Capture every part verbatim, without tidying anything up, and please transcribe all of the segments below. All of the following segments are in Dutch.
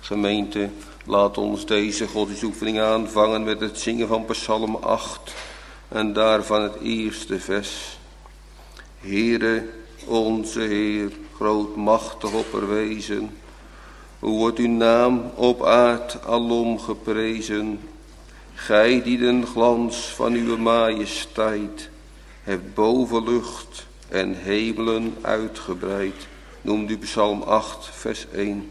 Gemeente, laat ons deze godsdienstoefening aanvangen met het zingen van Psalm acht en daarvan het eerste vers. Heere, onze Heer, grootmachtig opperwezen, hoe wordt uw naam op aard alom geprezen. Gij die den glans van uw majesteit hebt boven lucht en hemelen uitgebreid. Noemt u Psalm acht, vers één.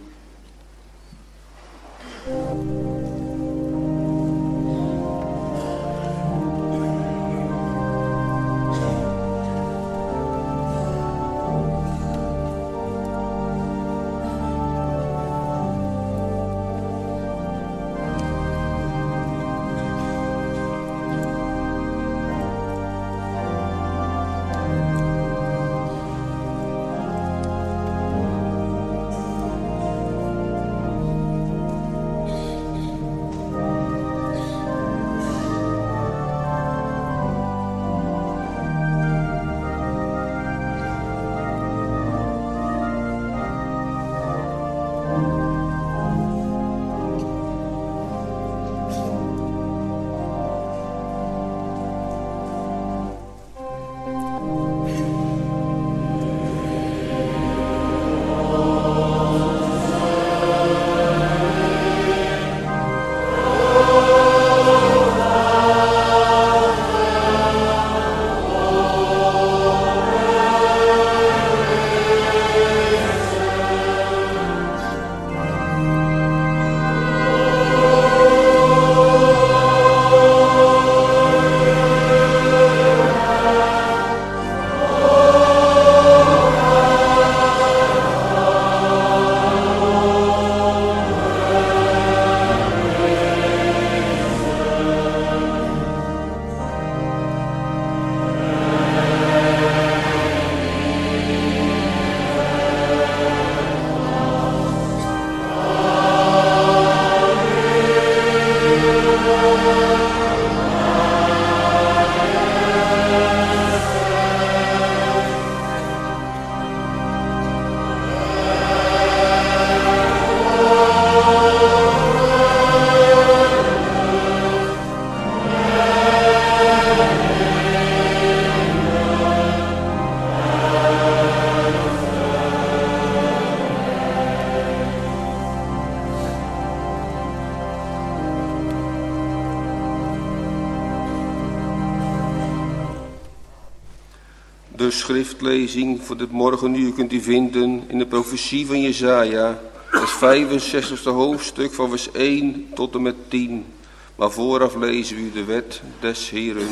De schriftlezing voor dit morgenuur kunt u vinden in de profetie van Jesaja, het vijfenzestigste hoofdstuk van vers één tot en met tien. Maar vooraf lezen we u de wet des Heeren.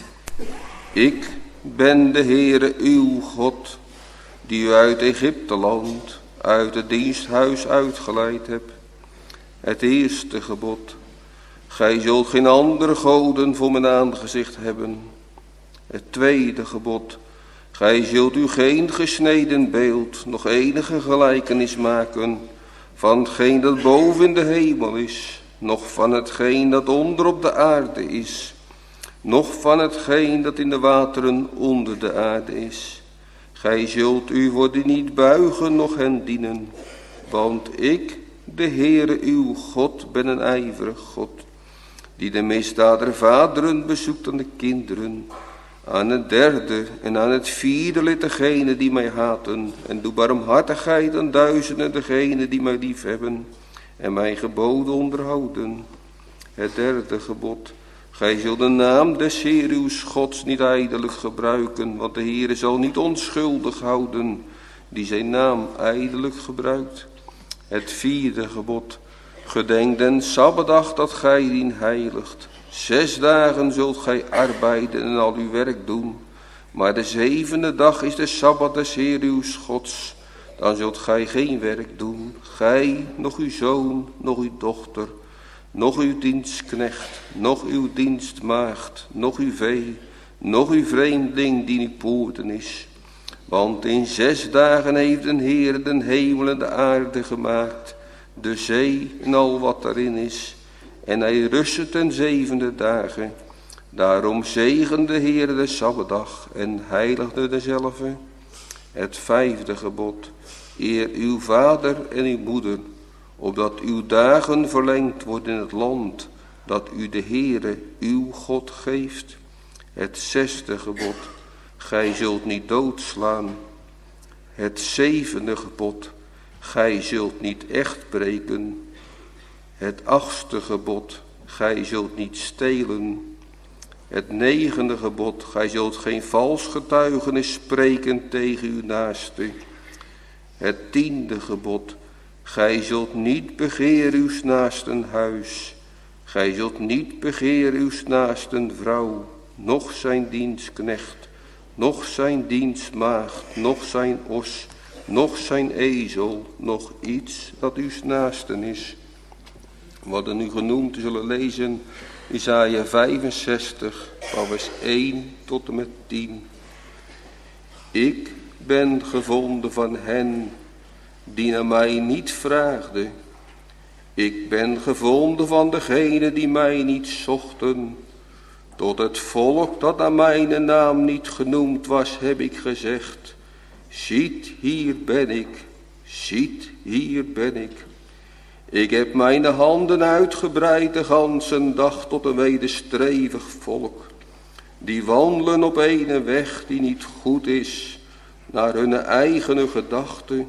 Ik ben de Heere uw God, die u uit Egypteland, uit het diensthuis uitgeleid heb. Het eerste gebod: gij zult geen andere goden voor mijn aangezicht hebben. Het tweede gebod: gij zult u geen gesneden beeld, nog enige gelijkenis maken van hetgeen dat boven in de hemel is, noch van hetgeen dat onder op de aarde is, noch van hetgeen dat in de wateren onder de aarde is. Gij zult u voor die niet buigen, noch hen dienen, want ik, de Heere uw God, ben een ijverig God, die de misdaad der vaderen bezoekt aan de kinderen, aan het derde en aan het vierde lid degenen die mij haten, en doe barmhartigheid aan duizenden degenen die mij lief hebben en mijn geboden onderhouden. Het derde gebod: gij zult de naam des Heer uw Gods niet ijdelijk gebruiken, want de Heere zal niet onschuldig houden die zijn naam ijdelijk gebruikt. Het vierde gebod: gedenk den Sabbatdag dat gij dien heiligt. Zes dagen zult gij arbeiden en al uw werk doen, maar de zevende dag is de Sabbat des Heer uw Gods. Dan zult gij geen werk doen, gij, nog uw zoon, nog uw dochter, nog uw dienstknecht, nog uw dienstmaagd, nog uw vee, nog uw vreemdeling die in uw poorten is. Want in zes dagen heeft de Heer de hemel en de aarde gemaakt, de zee en al wat daarin is. En hij rustte ten zevende dagen. Daarom zegende de Heer de Sabbatdag en heiligde dezelve. Het vijfde gebod: eer uw vader en uw moeder, opdat uw dagen verlengd worden in het land dat u de Heere, uw God, geeft. Het zesde gebod, gij zult niet doodslaan. Het zevende gebod, gij zult niet echt breken. Het achtste gebod, gij zult niet stelen. Het negende gebod, gij zult geen vals getuigenis spreken tegen uw naaste. Het tiende gebod, gij zult niet begeren uws naasten huis. Gij zult niet begeren uws naasten vrouw, noch zijn dienstknecht, noch zijn dienstmaagd, noch zijn os, noch zijn ezel, noch iets dat uws naasten is. We hadden nu genoemd, we zullen lezen Jesaja vijfenzestig, van vers één tot en met tien. Ik ben gevonden van hen die naar mij niet vraagden. Ik ben gevonden van degenen die mij niet zochten. Tot het volk dat naar mijn naam niet genoemd was, heb ik gezegd: ziet, hier ben ik, ziet, hier ben ik. Ik heb mijn handen uitgebreid de ganse dag tot een wederstrevig volk, die wandelen op een weg die niet goed is, naar hun eigene gedachten.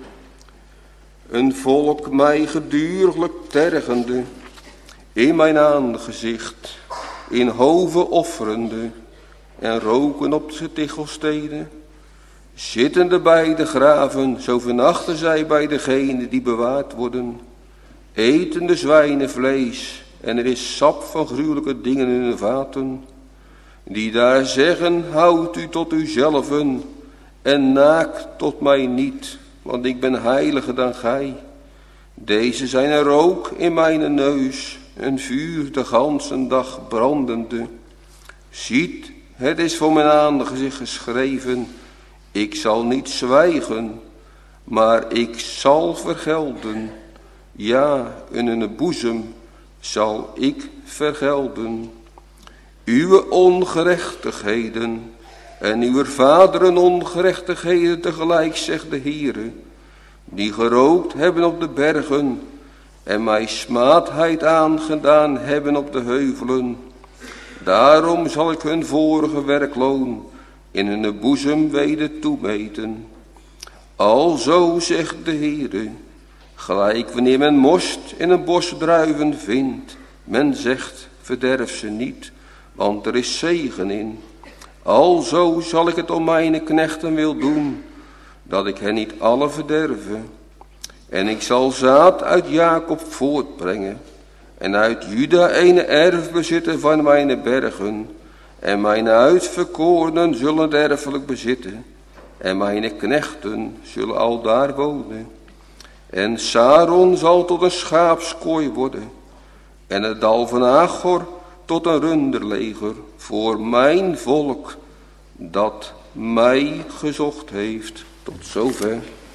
Een volk mij geduriglijk tergende, in mijn aangezicht, in hoven offerende en roken op de tichelsteden. Zittende bij de graven, zo vernachten zij bij degenen die bewaard worden. Etende zwijnenvlees en er is sap van gruwelijke dingen in hun vaten. Die daar zeggen, houd u tot uzelven en naakt tot mij niet, want ik ben heiliger dan gij. Deze zijn er rook in mijn neus, een vuur de ganse dag brandende. Ziet, het is voor mijn aangezicht geschreven, ik zal niet zwijgen, maar ik zal vergelden. Ja, in hun boezem zal ik vergelden. Uw ongerechtigheden en uw vaderen ongerechtigheden tegelijk, zegt de Heere, die gerookt hebben op de bergen en mij smaadheid aangedaan hebben op de heuvelen. Daarom zal ik hun vorige werkloon in hun boezem weder toemeten. Alzo, zegt de Heere, gelijk wanneer men most in een bos druiven vindt, men zegt, verderf ze niet, want er is zegen in. Alzo zal ik het om mijn knechten wil doen, dat ik hen niet alle verderven. En ik zal zaad uit Jacob voortbrengen, en uit Juda een erfbezitten van mijn bergen. En mijn uitverkorenen zullen het erfelijk bezitten, en mijn knechten zullen al daar wonen. En Saron zal tot een schaapskooi worden, en het dal van Achor tot een runderleger, voor mijn volk dat mij gezocht heeft. Tot zover.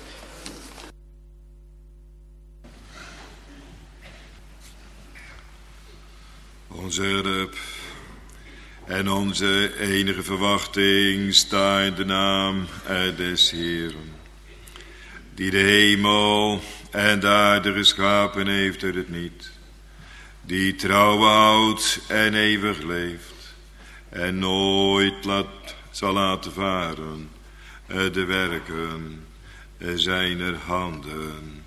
Onze hulp en onze enige verwachting sta in de naam des Heeren, die de hemel en de aarde geschapen heeft uit het niet, die trouw houdt en eeuwig leeft en nooit laat, zal laten varen de werken zijner handen.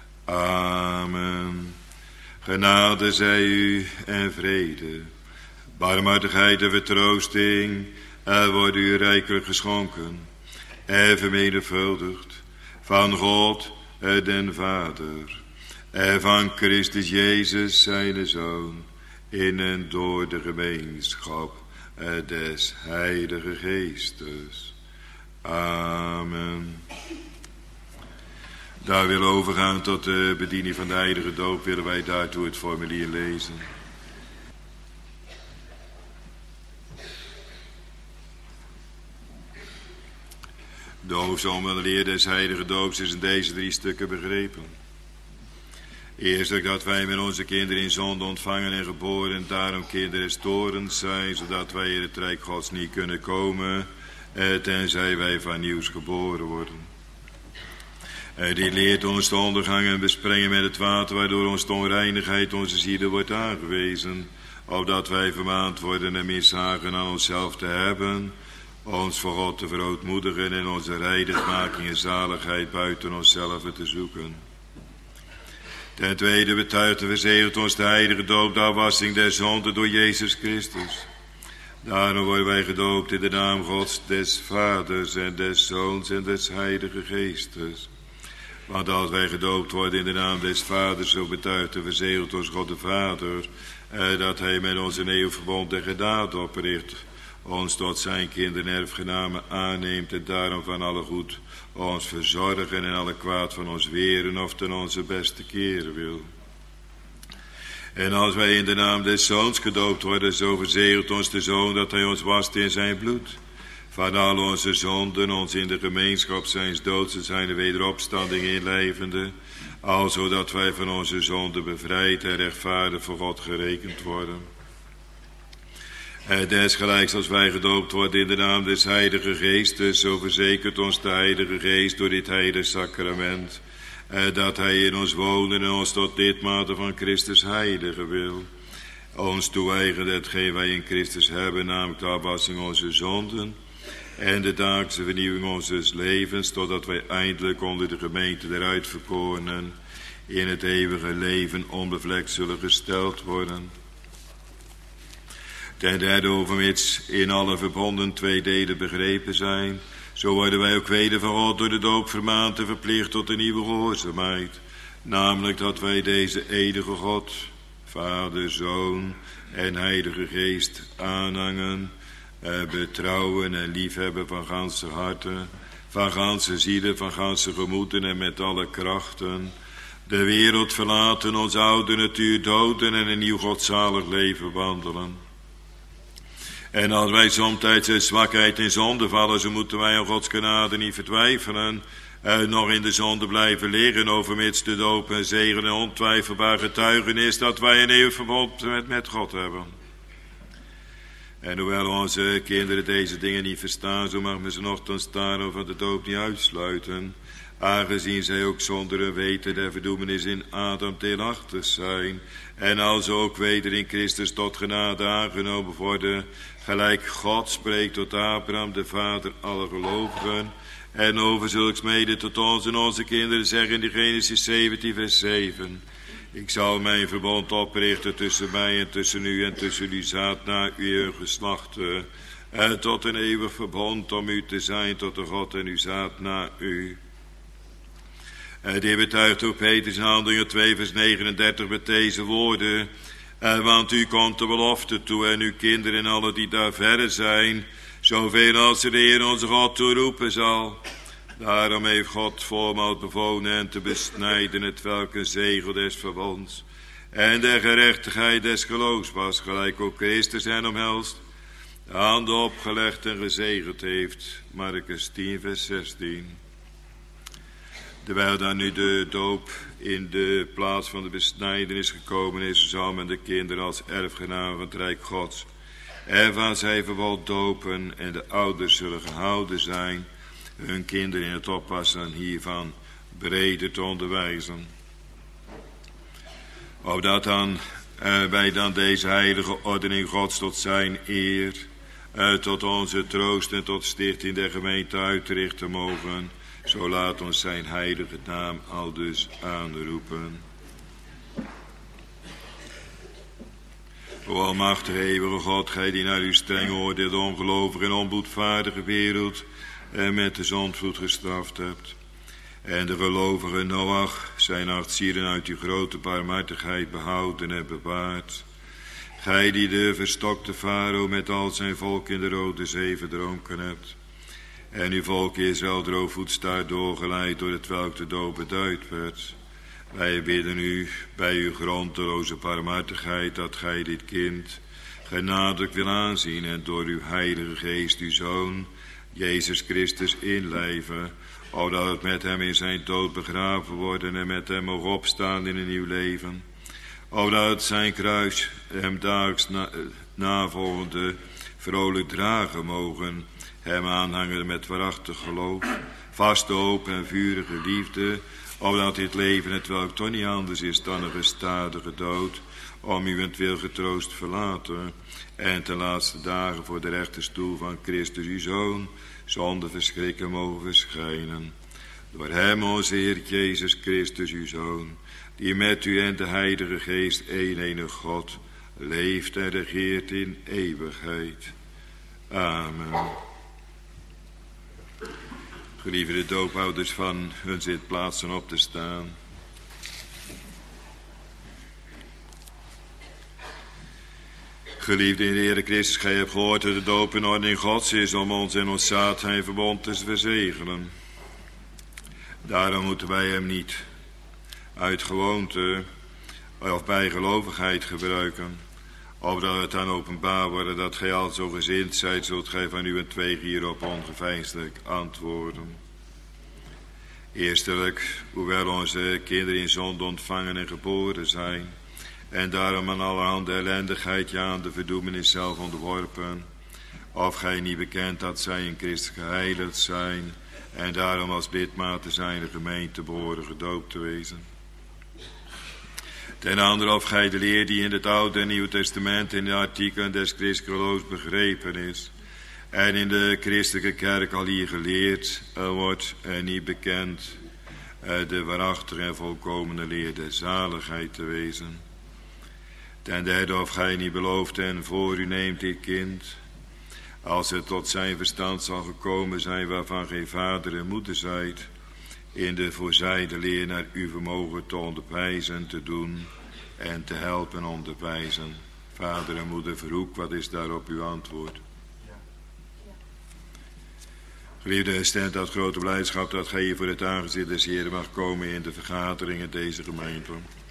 Amen. Genade zij u en vrede, barmhartigheid en vertroosting, er worden u rijkelijk geschonken en vermenigvuldigd van God den Vader en van Christus Jezus zijn Zoon, in en door de gemeenschap des Heilige Geestes. Amen. Daar willen we overgaan tot de bediening van de heilige doop, willen wij daartoe het formulier lezen. De hoofdsom van de leer des heilige doops is in deze drie stukken begrepen. Eerstelijk dat wij met onze kinderen in zonde ontvangen en geboren en daarom kinderen des torens zijn, zodat wij in het rijk Gods niet kunnen komen, tenzij wij van nieuws geboren worden. En die leert ons te ondergang en besprengen met het water, waardoor ons de onreinigheid onze zielen wordt aangewezen, opdat wij vermaand worden en mishagen aan onszelf te hebben, ons voor God te verootmoedigen en onze heiligmaking en zaligheid buiten onszelf te zoeken. Ten tweede betuigt en verzegelt ons de heilige doop, de afwassing der zonden door Jezus Christus. Daarom worden wij gedoopt in de naam Gods, des Vaders en des Zoons en des Heilige Geestes. Want als wij gedoopt worden in de naam des Vaders, zo betuigt en verzegelt ons God de Vader, eh, dat hij met ons een eeuwig verbond en genade opricht, ons tot zijn kinderen erfgenamen aanneemt en daarom van alle goed ons verzorgen en alle kwaad van ons weren of ten onze beste keren wil. En als wij in de naam des Zoons gedoopt worden, zo verzegelt ons de Zoon dat hij ons wast in zijn bloed, van al onze zonden, ons in de gemeenschap zijns doods en zijn wederopstanding inlijvende, alzo dat wij van onze zonden bevrijd en rechtvaardig voor God gerekend worden. En desgelijks als wij gedoopt worden in de naam des Heilige Geestes, zo verzekert ons de Heilige Geest door dit heilige sacrament, dat hij in ons woont en ons tot lidmate van Christus heilige wil. Ons toe-eigenen hetgeen wij in Christus hebben, namelijk de afwassing onze zonden en de dagelijkse vernieuwing onze levens, totdat wij eindelijk onder de gemeente der uitverkorenen in het eeuwige leven onbevlekt zullen gesteld worden. Ten derde, overmits in alle verbonden twee delen begrepen zijn, zo worden wij ook weder van God door de doop vermaand en verplicht tot een nieuwe gehoorzaamheid. Namelijk dat wij deze eeuwige God, Vader, Zoon en Heilige Geest aanhangen, eh, betrouwen en liefhebben van ganse harten, van ganse zielen, van ganse gemoeden en met alle krachten. De wereld verlaten, ons oude natuur doden en een nieuw godzalig leven wandelen. En als wij somtijds in zwakheid in zonde vallen, zo moeten wij aan Gods genade niet vertwijfelen, eh, nog in de zonde blijven liggen, overmits de doop en zegen en ontwijfelbaar getuigenis dat wij een eeuwig verbond met, met God hebben. En hoewel onze kinderen deze dingen niet verstaan, zo mag men ze nogthans daarom van de doop niet uitsluiten, aangezien zij ook zonder een weten der verdoemenis in Adam deelachtig zijn, en als ook weder in Christus tot genade aangenomen worden, gelijk God spreekt tot Abraham, de vader aller gelovigen, en over zulks mede tot ons en onze kinderen zeggen in Genesis zeventien vers zeven. Ik zal mijn verbond oprichten tussen mij en tussen u en tussen uw zaad na uw geslachten, en tot een eeuwig verbond om u te zijn tot de God en uw zaad na u. En dit betuigt ook Petrus in Handelingen twee vers negenendertig met deze woorden. En want u komt de belofte toe en uw kinderen en alle die daar verre zijn, zoveel als de Heer onze God toeroepen zal. Daarom heeft God voormaals bevolen hen te besnijden, het welk een zegel des verbonds en de gerechtigheid des geloofs was, gelijk ook Christus hen omhelst, de handen opgelegd en gezegeld heeft. Markus tien vers zestien. Terwijl dan nu de doop in de plaats van de besnijdenis gekomen is, zal men de kinderen als erfgenamen van het Rijk Gods en van zijn verbond dopen, en de ouders zullen gehouden zijn hun kinderen in het oppassen hiervan breder te onderwijzen. Opdat dan uh, wij dan deze heilige ordening Gods tot zijn eer, uh, tot onze troost en tot stichting der gemeente uitrichten mogen, zo laat ons zijn heilige naam aldus aanroepen. O almachtige eeuwige God, gij die naar uw streng oordeel de ongelovige en onboedvaardige wereld en met de zondvloed gestraft hebt, en de gelovige Noach zijn acht zielen uit uw grote barmhartigheid behouden en bewaard. Gij die de verstokte farao met al zijn volk in de Rode Zee verdronken hebt, en uw volk Israël droogvoets daar doorgeleid door het welk de dood beduid werd. Wij bidden u bij uw grondeloze barmhartigheid dat gij dit kind genadig wil aanzien en door uw heilige geest uw Zoon, Jezus Christus, inlijven, opdat het met hem in zijn dood begraven worden en met hem mogen opstaan in een nieuw leven. Opdat het zijn kruis hem daags na, navolgende vrolijk dragen mogen, hem aanhangen met waarachtig geloof, vaste hoop en vurige liefde, opdat dit leven, het welk toch niet anders is dan een gestadige dood, om uwentwil getroost verlaten, en ten laatste dagen voor de rechterstoel van Christus uw Zoon, zonder verschrikken mogen verschijnen. Door hem, onze Heer Jezus Christus uw Zoon, die met u en de Heilige Geest, één enige God, leeft en regeert in eeuwigheid. Amen. Geliefde doophouders van hun zitplaatsen op te staan. Geliefde in de Heere Christus, gij hebt gehoord dat de doop in ordening Gods is om ons en ons zaad zijn verbond te verzegelen. Daarom moeten wij hem niet uit gewoonte of bijgelovigheid gebruiken, opdat het dan openbaar wordt dat gij al zo gezind zijt, zult gij van u en twee hierop ongeveinsdelijk antwoorden. Eerstelijk, hoewel onze kinderen in zonde ontvangen en geboren zijn, en daarom aan allerhande ellendigheid, ja aan de verdoemenis zelf onderworpen, of gij niet bekend dat zij in Christus geheiligd zijn, en daarom als lidmaten zijn de gemeente behoren gedoopt te wezen. Ten andere, of gij de leer die in het Oude en Nieuwe Testament in de artikelen des christelijke geloofs begrepen is, en in de christelijke kerk al hier geleerd wordt en niet bekend, de waarachtige en volkomene leer der zaligheid te wezen. Ten derde, of gij niet belooft en voor u neemt dit kind, als het tot zijn verstand zal gekomen zijn waarvan geen vader en moeder zijt, in de voorzijde leer naar uw vermogen te onderwijzen, te doen en te helpen onderwijzen. Vader en moeder Verhoek, wat is daarop uw antwoord? Geliefde, stemt dat grote blijdschap dat gij hier voor het aangezicht des Heeren mag komen in de vergaderingen deze gemeente.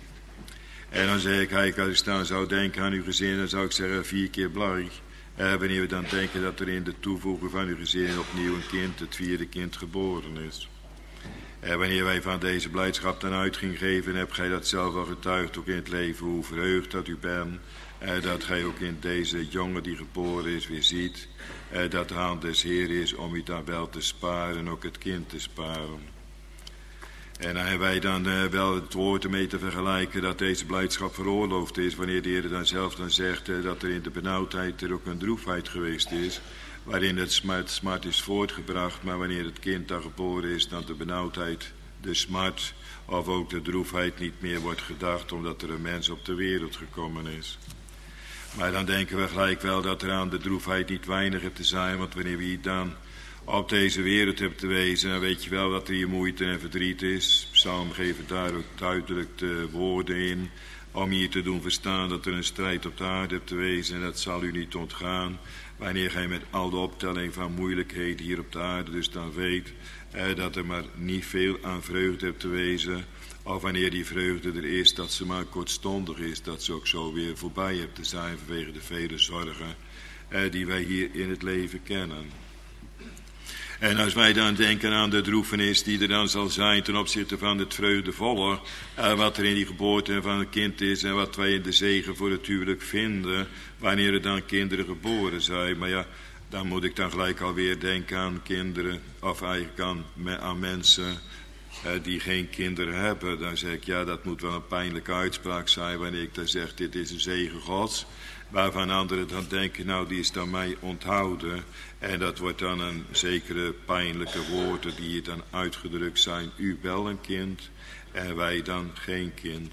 En dan zeg ik, kijk, als ik dan zou denken aan uw gezin, dan zou ik zeggen vier keer blij. En wanneer we dan denken dat er in de toevoeging van uw gezin opnieuw een kind, het vierde kind, geboren is. En wanneer wij van deze blijdschap dan uitging geven, heb gij dat zelf al getuigd, ook in het leven, hoe verheugd dat u bent. En dat gij ook in deze jongen die geboren is weer ziet, en dat de hand des Heer is om u dan wel te sparen en ook het kind te sparen. En dan hebben wij dan uh, wel het woord ermee te vergelijken dat deze blijdschap veroorloofd is, wanneer de Heer dan zelf dan zegt uh, dat er in de benauwdheid er ook een droefheid geweest is, waarin het smart, smart is voortgebracht, maar wanneer het kind dan geboren is, dan de benauwdheid, de smart of ook de droefheid niet meer wordt gedacht, omdat er een mens op de wereld gekomen is. Maar dan denken we gelijk wel dat er aan de droefheid niet weiniger te zijn, want wanneer we hier dan op deze wereld hebben te wezen, dan weet je wel dat er hier moeite en verdriet is. Psalm geeft daar ook duidelijk de woorden in, om hier te doen verstaan dat er een strijd op de aarde hebt te wezen, en dat zal u niet ontgaan, wanneer gij met al de optelling van moeilijkheden hier op de aarde dus dan weet, eh, dat er maar niet veel aan vreugde hebt te wezen, of wanneer die vreugde er is, dat ze maar kortstondig is, dat ze ook zo weer voorbij hebt te zijn vanwege de vele zorgen eh, die wij hier in het leven kennen. En als wij dan denken aan de droefenis die er dan zal zijn ten opzichte van het vreugdevolle, eh, wat er in die geboorte van een kind is en wat wij in de zegen voor het huwelijk vinden, wanneer er dan kinderen geboren zijn. Maar ja, dan moet ik dan gelijk alweer denken aan kinderen, of eigenlijk aan, aan mensen eh, die geen kinderen hebben. Dan zeg ik, ja, dat moet wel een pijnlijke uitspraak zijn wanneer ik dan zeg, dit is een zegen Gods. Waarvan anderen dan denken, nou die is dan mij onthouden. En dat wordt dan een zekere pijnlijke woorden die hier dan uitgedrukt zijn. U wel een kind en wij dan geen kind.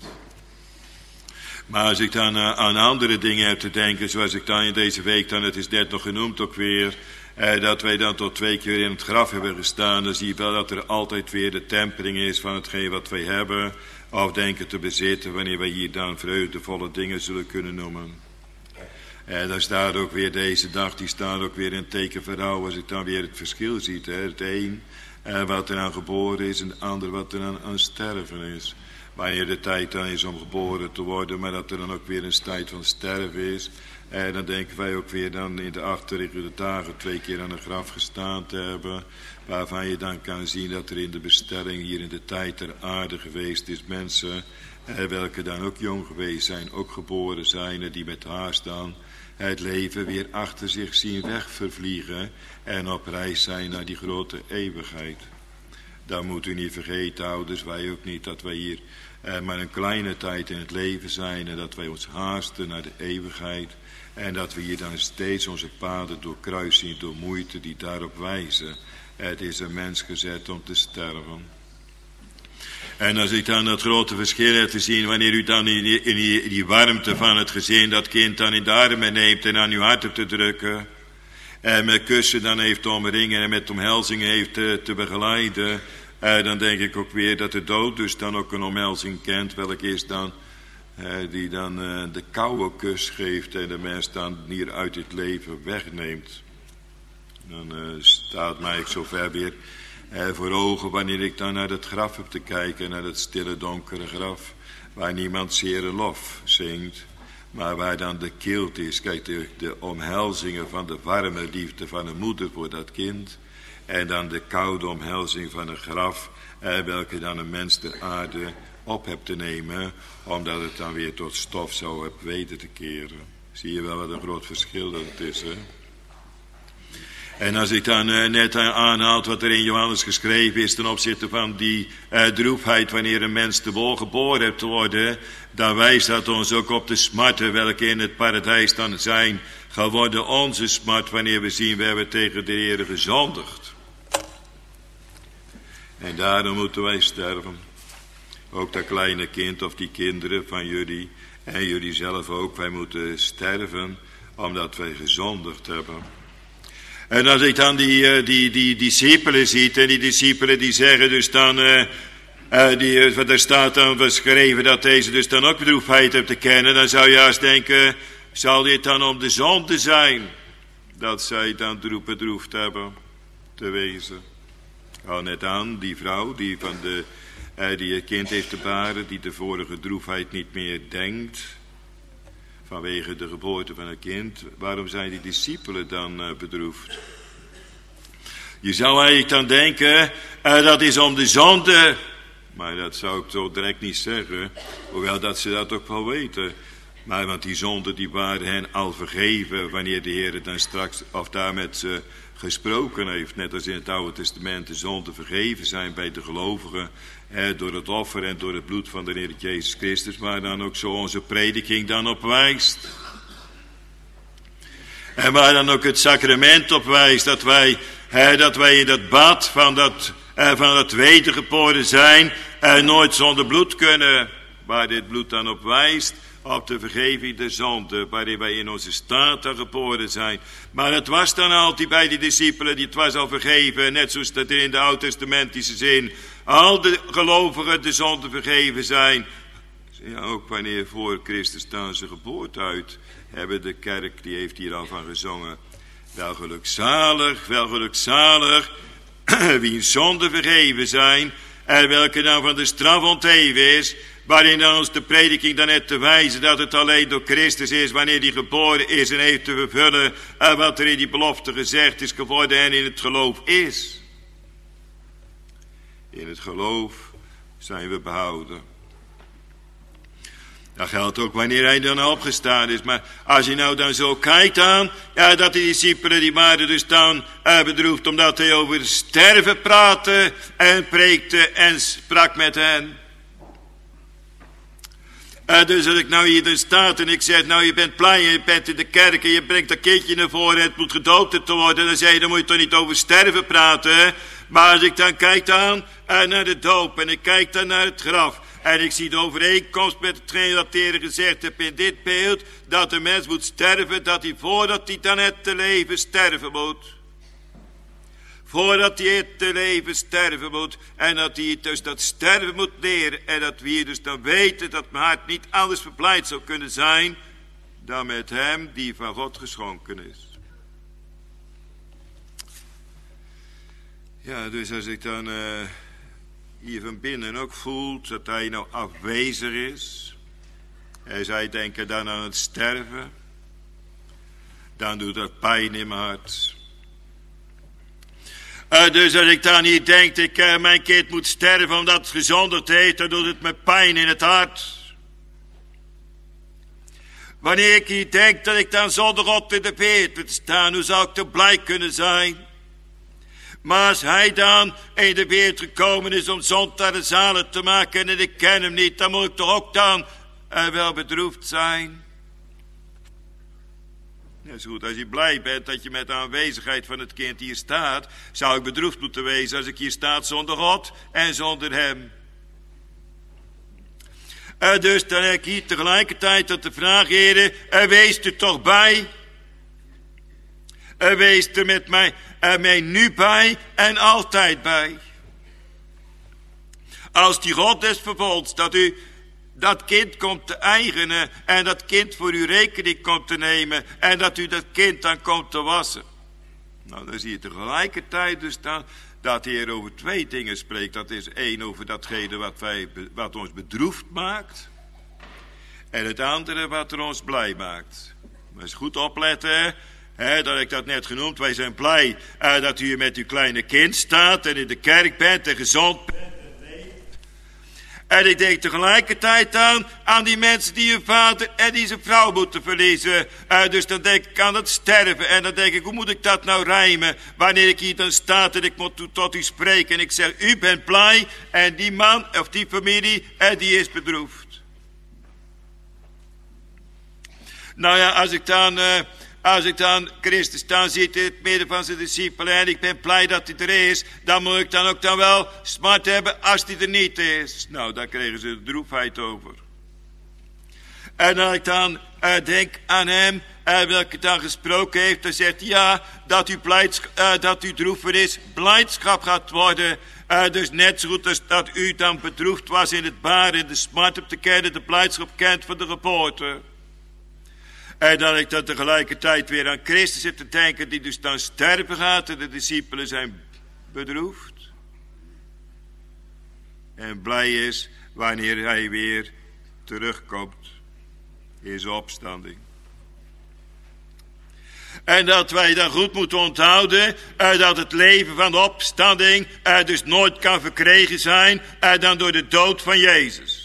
Maar als ik dan uh, aan andere dingen heb te denken, zoals ik dan in deze week dan, het is net nog genoemd ook weer, eh, dat wij dan tot twee keer in het graf hebben gestaan, dan zie je wel dat er altijd weer de tempering is van hetgeen wat wij hebben, of denken te bezitten, wanneer wij hier dan vreugdevolle dingen zullen kunnen noemen. En daar staat ook weer deze dag, die staat ook weer in teken van rouw, als ik dan weer het verschil zie. Hè? Het een eh, wat er aan geboren is en het ander wat er aan, aan sterven is. Wanneer de tijd dan is om geboren te worden, maar dat er dan ook weer een tijd van sterven is. En dan denken wij ook weer dan in de achterliggende dagen twee keer aan een graf gestaan te hebben. Waarvan je dan kan zien dat er in de bestelling hier in de tijd ter aarde geweest is mensen, eh, welke dan ook jong geweest zijn, ook geboren zijn en die met haast dan het leven weer achter zich zien wegvervliegen en op reis zijn naar die grote eeuwigheid. Dan moet u niet vergeten, ouders, wij ook niet, dat wij hier eh, maar een kleine tijd in het leven zijn. En dat wij ons haasten naar de eeuwigheid. En dat we hier dan steeds onze paden doorkruisen zien door moeite die daarop wijzen. Het is een mens gezet om te sterven. En als ik dan dat grote verschil heb te zien, wanneer u dan in die, in die, die warmte van het gezin dat kind dan in de armen neemt en aan uw hart op te drukken. En met kussen dan heeft te omringen en met omhelzingen heeft te, te begeleiden. En dan denk ik ook weer dat de dood dus dan ook een omhelzing kent. Welke is dan, eh, die dan eh, de koude kus geeft en de mens dan hier uit het leven wegneemt. Dan uh, staat mij ik zover weer uh, voor ogen wanneer ik dan naar het graf heb te kijken, naar het stille donkere graf, waar niemand zere lof zingt, maar waar dan de kilte is. Kijk, de, de omhelzingen van de warme liefde van een moeder voor dat kind, en dan de koude omhelzing van een graf, uh, welke dan een mens de aarde op hebt te nemen, omdat het dan weer tot stof zou hebben weten te keren. Zie je wel wat een groot verschil dat het is, hè? En als ik dan uh, net aanhaal wat er in Johannes geschreven is ten opzichte van die uh, droefheid wanneer een mens te bol geboren hebt te worden, dan wijst dat ons ook op de smarten welke in het paradijs dan zijn geworden onze smart wanneer we zien we hebben tegen de Heer gezondigd. En daarom moeten wij sterven. Ook dat kleine kind of die kinderen van jullie en jullie zelf ook, wij moeten sterven omdat wij gezondigd hebben. En als ik dan die, uh, die, die discipelen ziet, en die discipelen die zeggen dus dan, uh, uh, die, uh, er staat dan geschreven dat deze dus dan ook bedroefdheid heeft te kennen, dan zou je juist denken, zal dit dan om de zonde zijn, dat zij dan bedroefd hebben te wezen. Al net aan, die vrouw die van de, uh, die het kind heeft te baren, die de vorige droefheid niet meer denkt, vanwege de geboorte van een kind. Waarom zijn die discipelen dan uh, bedroefd? Je zou eigenlijk dan denken, uh, dat is om de zonde. Maar dat zou ik zo direct niet zeggen. Hoewel dat ze dat ook wel weten. Maar want die zonden die waren hen al vergeven. Wanneer de Heer dan straks of daar met ze gesproken heeft. Net als in het Oude Testament de zonden vergeven zijn bij de gelovigen. Eh, door het offer en door het bloed van de Heer Jezus Christus. Waar dan ook zo onze prediking dan op wijst. En waar dan ook het sacrament op wijst. Dat wij, eh, dat wij in dat bad van dat, eh, van dat wedergeboren zijn. Eh, nooit zonder bloed kunnen. Waar dit bloed dan op wijst. Op de vergeving der zonde, waarin wij in onze staat dan geboren zijn. Maar het was dan altijd bij die discipelen, die het was al vergeven, net zoals dat in de oud-testamentische zin, al de gelovigen de zonde vergeven zijn. Ja, ook wanneer voor Christus dan zijn geboorte uit, hebben de kerk, die heeft hier al van gezongen. Wel gelukzalig, wel gelukzalig, wie zonde vergeven zijn, en welke dan van de straf ontheven is, waarin dan ons de prediking dan net te wijzen dat het alleen door Christus is wanneer die geboren is en heeft te vervullen en wat er in die belofte gezegd is geworden en in het geloof is. In het geloof zijn we behouden. Dat geldt ook wanneer hij dan opgestaan is. Maar als je nou dan zo kijkt aan, ja, dat die discipelen die waren dus dan uh, bedroefd omdat hij over sterven praatte en preekte en sprak met hen. Uh, dus als ik nou hier dan staat en ik zeg, nou je bent blij en je bent in de kerk en je brengt dat kindje naar voren en het moet gedoopt te worden, dan zeg je, dan moet je toch niet over sterven praten. Hè? Maar als ik dan kijk aan uh, naar de doop en ik kijk dan naar het graf en ik zie de overeenkomst met hetgeen dat de Heer gezegd heeft in dit beeld, dat de mens moet sterven, dat hij voordat hij dan het te leven sterven moet. Voordat hij het te leven sterven moet. En dat hij dus dat sterven moet leren. En dat we hier dus dan weten dat mijn hart niet anders verblijd zou kunnen zijn. Dan met hem die van God geschonken is. Ja, dus als ik dan uh, hier van binnen ook voel dat hij nou afwezig is. En zij denken dan aan het sterven. Dan doet dat pijn in mijn hart. Uh, dus als ik dan niet denk, ik, uh, mijn kind moet sterven omdat het gezondigd heeft, dan doet het me pijn in het hart. Wanneer ik niet denk dat ik dan zonder God in de beeld moet staan, hoe zou ik er blij kunnen zijn? Maar als hij dan in de wereld gekomen is om zondaar zalig te maken en ik ken hem niet, dan moet ik toch ook dan uh, wel bedroefd zijn. Ja, is goed, als je blij bent dat je met de aanwezigheid van het kind hier staat, zou ik bedroefd moeten wezen als ik hier staat zonder God en zonder hem. Uh, dus dan heb ik hier tegelijkertijd tot de vraag, heren, uh, wees er toch bij. Uh, wees er met mij, uh, mij nu bij en altijd bij. Als die God des vervolgens dat u dat kind komt te eigenen en dat kind voor uw rekening komt te nemen en dat u dat kind dan komt te wassen. Nou, dan zie je tegelijkertijd dus dan dat de Heer over twee dingen spreekt. Dat is één over datgene wat, wij, wat ons bedroefd maakt en het andere wat er ons blij maakt. Maar eens goed opletten, hè, dat ik dat net genoemd. Wij zijn blij uh, dat u hier met uw kleine kind staat en in de kerk bent en gezond bent. En ik denk tegelijkertijd aan, aan die mensen die hun vader en die zijn vrouw moeten verliezen. Uh, dus dan denk ik aan het sterven. En dan denk ik, hoe moet ik dat nou rijmen? Wanneer ik hier dan sta en ik moet tot u spreken. En ik zeg, u bent blij. En die man of die familie, uh, die is bedroefd. Nou ja, als ik dan... Uh, Als ik dan Christus dan zit in het midden van zijn discipelen en ik ben blij dat hij er is, dan moet ik dan ook dan wel smart hebben als hij er niet is. Nou, daar kregen ze de droefheid over. En als ik dan uh, denk aan hem, uh, welke dan gesproken heeft, dan zegt hij ja, dat uw, blijdsch- uh, dat uw droefenis blijdschap gaat worden. Uh, dus net zo goed als dat u dan bedroefd was in het baren, in de smart op te kennen, de blijdschap kent van de geboorte. En dat ik dan tegelijkertijd weer aan Christus zit te denken, die dus dan sterven gaat en de discipelen zijn bedroefd. En blij is wanneer hij weer terugkomt in zijn opstanding. En dat wij dan goed moeten onthouden, uh, dat het leven van de opstanding uh, dus nooit kan verkregen zijn uh, dan door de dood van Jezus.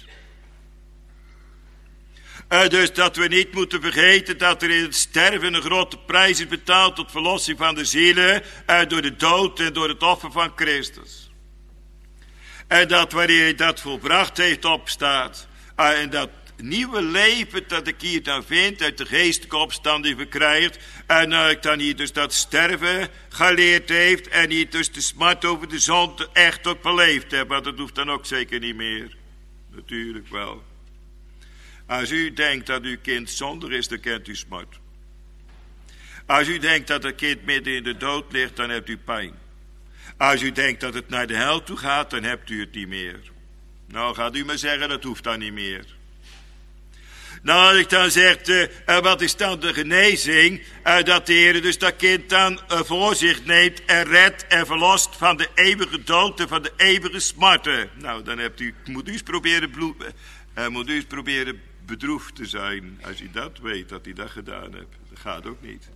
Uh, dus dat we niet moeten vergeten dat er in het sterven een grote prijs is betaald tot verlossing van de zielen uh, door de dood en door het offer van Christus. En dat wanneer hij dat volbracht heeft opstaat uh, en dat nieuwe leven dat ik hier dan vind uit de geestelijke opstanding verkrijgt en dat ik dan hier dus dat sterven geleerd heeft en hier dus de smart over de zonde echt ook beleefd heb, maar dat hoeft dan ook zeker niet meer. Natuurlijk wel. Als u denkt dat uw kind zonder is, dan kent u smart. Als u denkt dat het kind midden in de dood ligt, dan hebt u pijn. Als u denkt dat het naar de hel toe gaat, dan hebt u het niet meer. Nou, gaat u maar zeggen, dat hoeft dan niet meer. Nou, als ik dan zeg, uh, uh, wat is dan de genezing? Uh, dat de Heer dus dat kind dan uh, voor zich neemt en redt en verlost van de eeuwige dood en van de eeuwige smarten. Nou, dan hebt u, moet u eens proberen, bloed, uh, moet u eens proberen bedroefd te zijn. Als u dat weet, dat hij dat gedaan heeft. Dat gaat ook niet.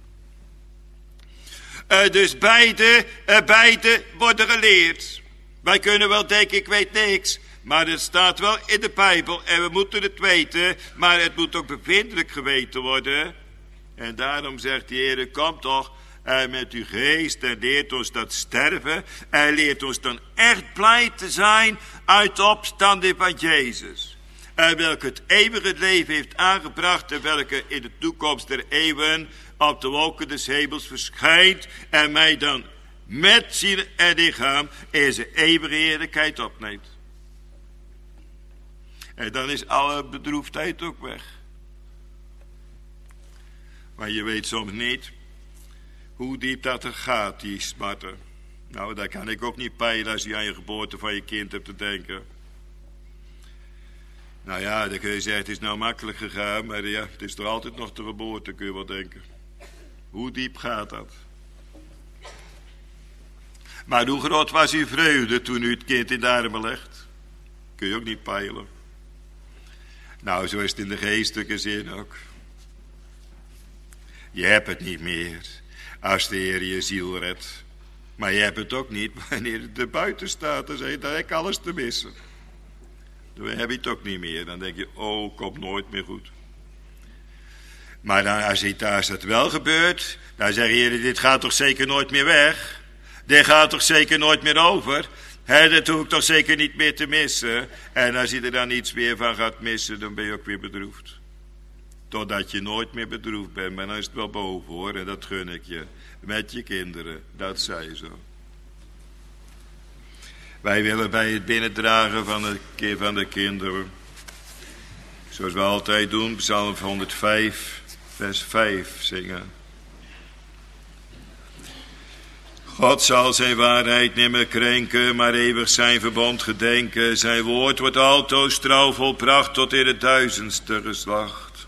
Uh, dus beide, uh, beide worden geleerd. Wij kunnen wel denken, ik weet niks. Maar het staat wel in de Bijbel en we moeten het weten. Maar het moet ook bevindelijk geweten worden. En daarom zegt de Heer, kom toch uh, met uw geest en leert ons dat sterven. En leert ons dan echt blij te zijn uit de opstanding van Jezus. En welke het eeuwige leven heeft aangebracht en welke in de toekomst der eeuwen op de wolken des hemels verschijnt en mij dan met ziel en lichaam in zijn eeuwige heerlijkheid opneemt. En dan is alle bedroefdheid ook weg. Maar je weet soms niet hoe diep dat er gaat, die smarten. Nou, daar kan ik ook niet peilen als je aan je geboorte van je kind hebt te denken. Nou ja, dan kun je zeggen, het is nou makkelijk gegaan, maar ja, het is toch altijd nog de geboorte, kun je wel denken. Hoe diep gaat dat? Maar hoe groot was uw vreugde toen u het kind in de armen legt? Kun je ook niet peilen. Nou, zo is het in de geestelijke zin ook. Je hebt het niet meer als de Heer je ziel redt. Maar je hebt het ook niet wanneer het er buiten staat. Dan zeg je, daar heb ik alles te missen. Dan heb je het ook niet meer. Dan denk je, oh, komt nooit meer goed. Maar dan, als, het, als het wel gebeurt, dan zeg je, dit gaat toch zeker nooit meer weg. Die gaat toch zeker nooit meer over? He, dat hoef ik toch zeker niet meer te missen? En als je er dan iets meer van gaat missen, dan ben je ook weer bedroefd. Totdat je nooit meer bedroefd bent, maar dan is het wel boven hoor. En dat gun ik je. Met je kinderen, dat zij zo. Wij willen bij het binnendragen van de, van de kinderen, zoals we altijd doen, Psalm honderdvijf, vers vijf zingen. God zal zijn waarheid nimmer krenken, maar eeuwig zijn verbond gedenken. Zijn woord wordt altoos trouw volbracht tot in het duizendste geslacht.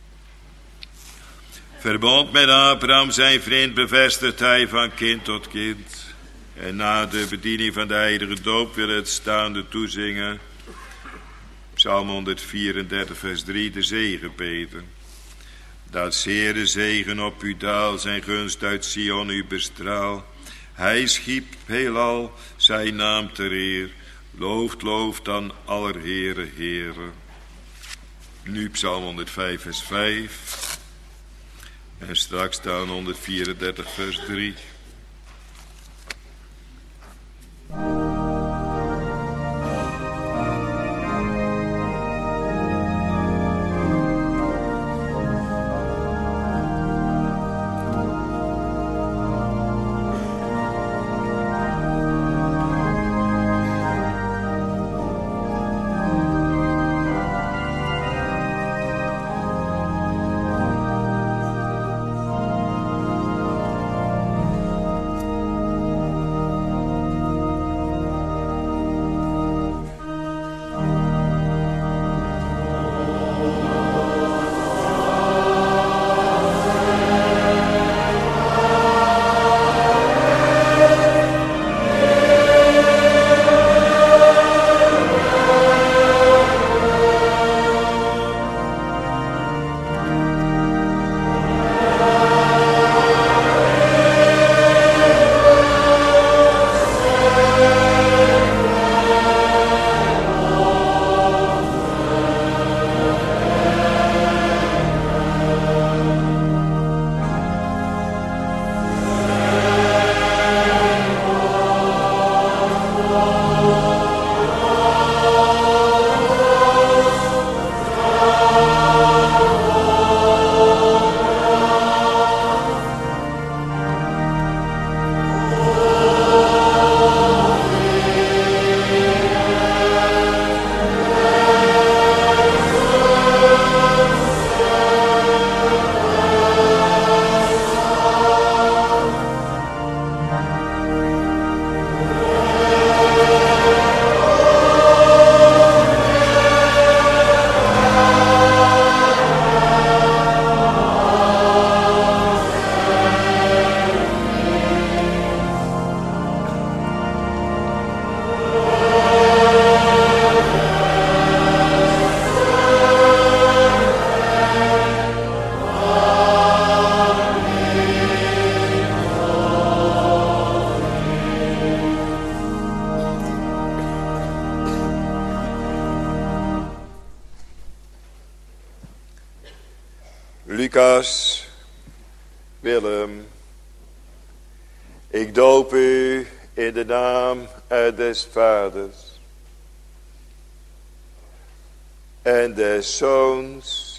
Verbond met Abraham zijn vriend bevestigt hij van kind tot kind. En na de bediening van de heilige doop wil het staande toezingen. Psalm honderdvierendertig vers drie, de zegenbeden. Dat Heere zegen op u daal, zijn gunst uit Sion u bestraal. Hij schiep heelal zijn naam ter eer. Looft, looft dan aller Heere, Heere. Nu Psalm honderdvijf vers vijf. En straks dan honderdvierendertig vers drie. Lucas, Willem, ik doop u in de naam des Vaders en des Zoons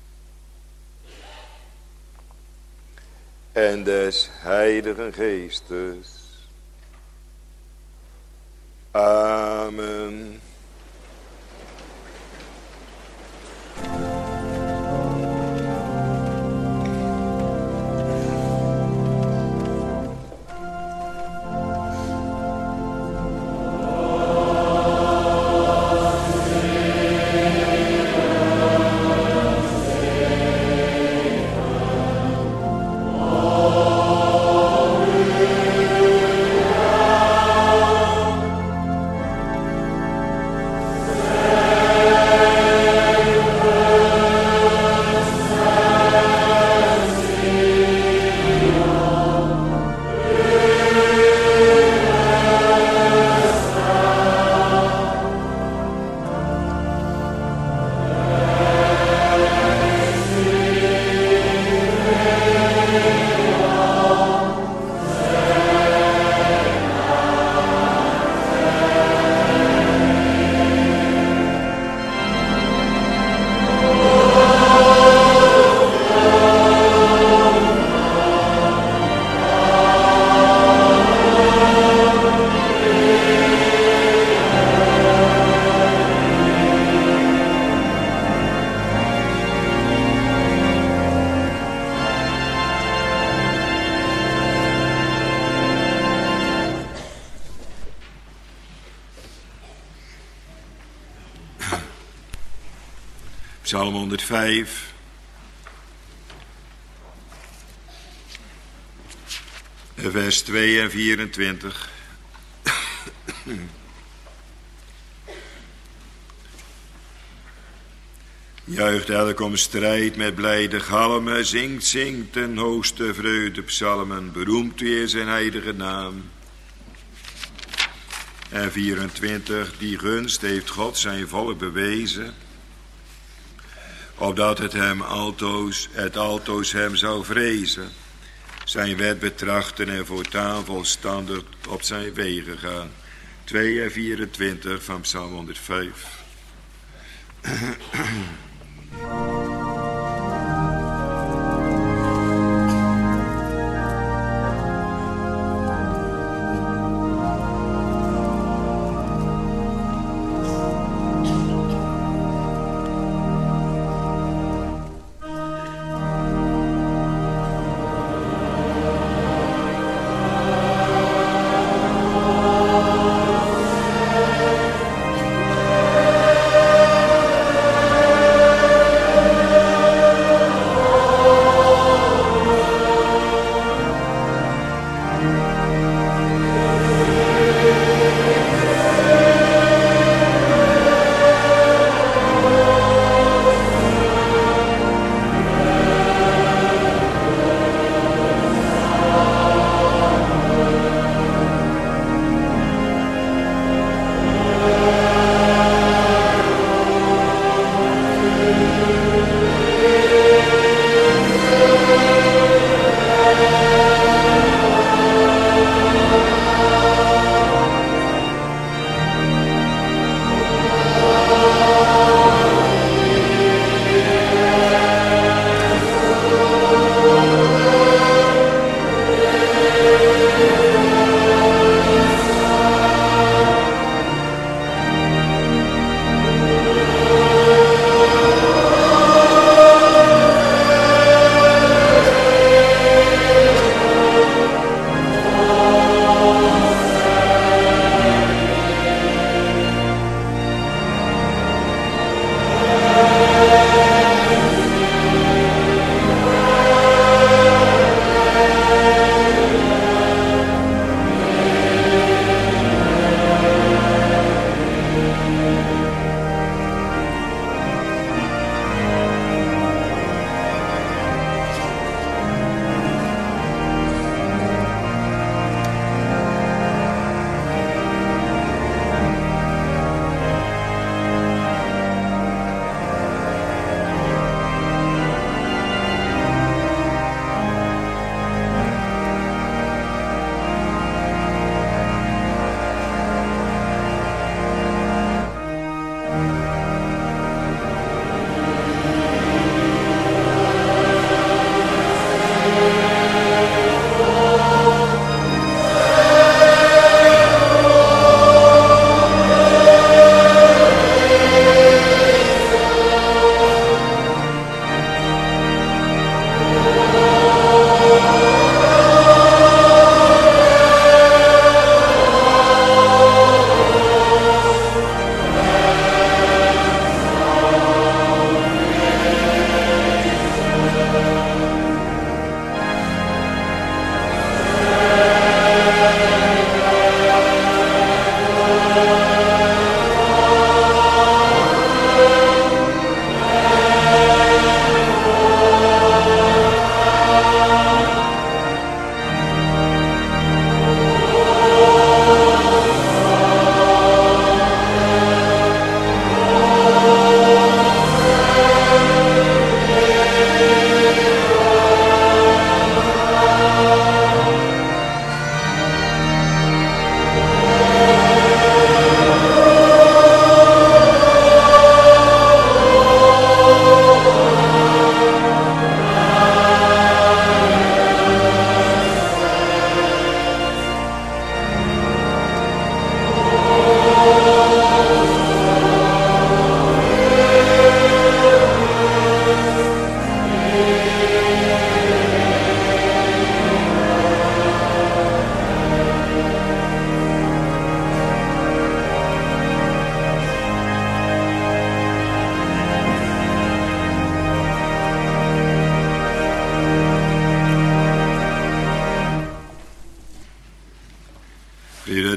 en des Heiligen Geestes. Amen. Psalm honderdvijf. Vers twee en vierentwintig. Juicht elk om strijd met blijde galmen, zingt, zingt ten hoogste vreugdepsalmen, beroemt weer zijn heilige naam. En vierentwintig, die gunst heeft God zijn volk bewezen, opdat het hem altoos, het altoos hem zou vrezen, zijn wet betrachten en voortaan volstandig op zijn wegen gaan. twee en vierentwintig van Psalm honderdvijf.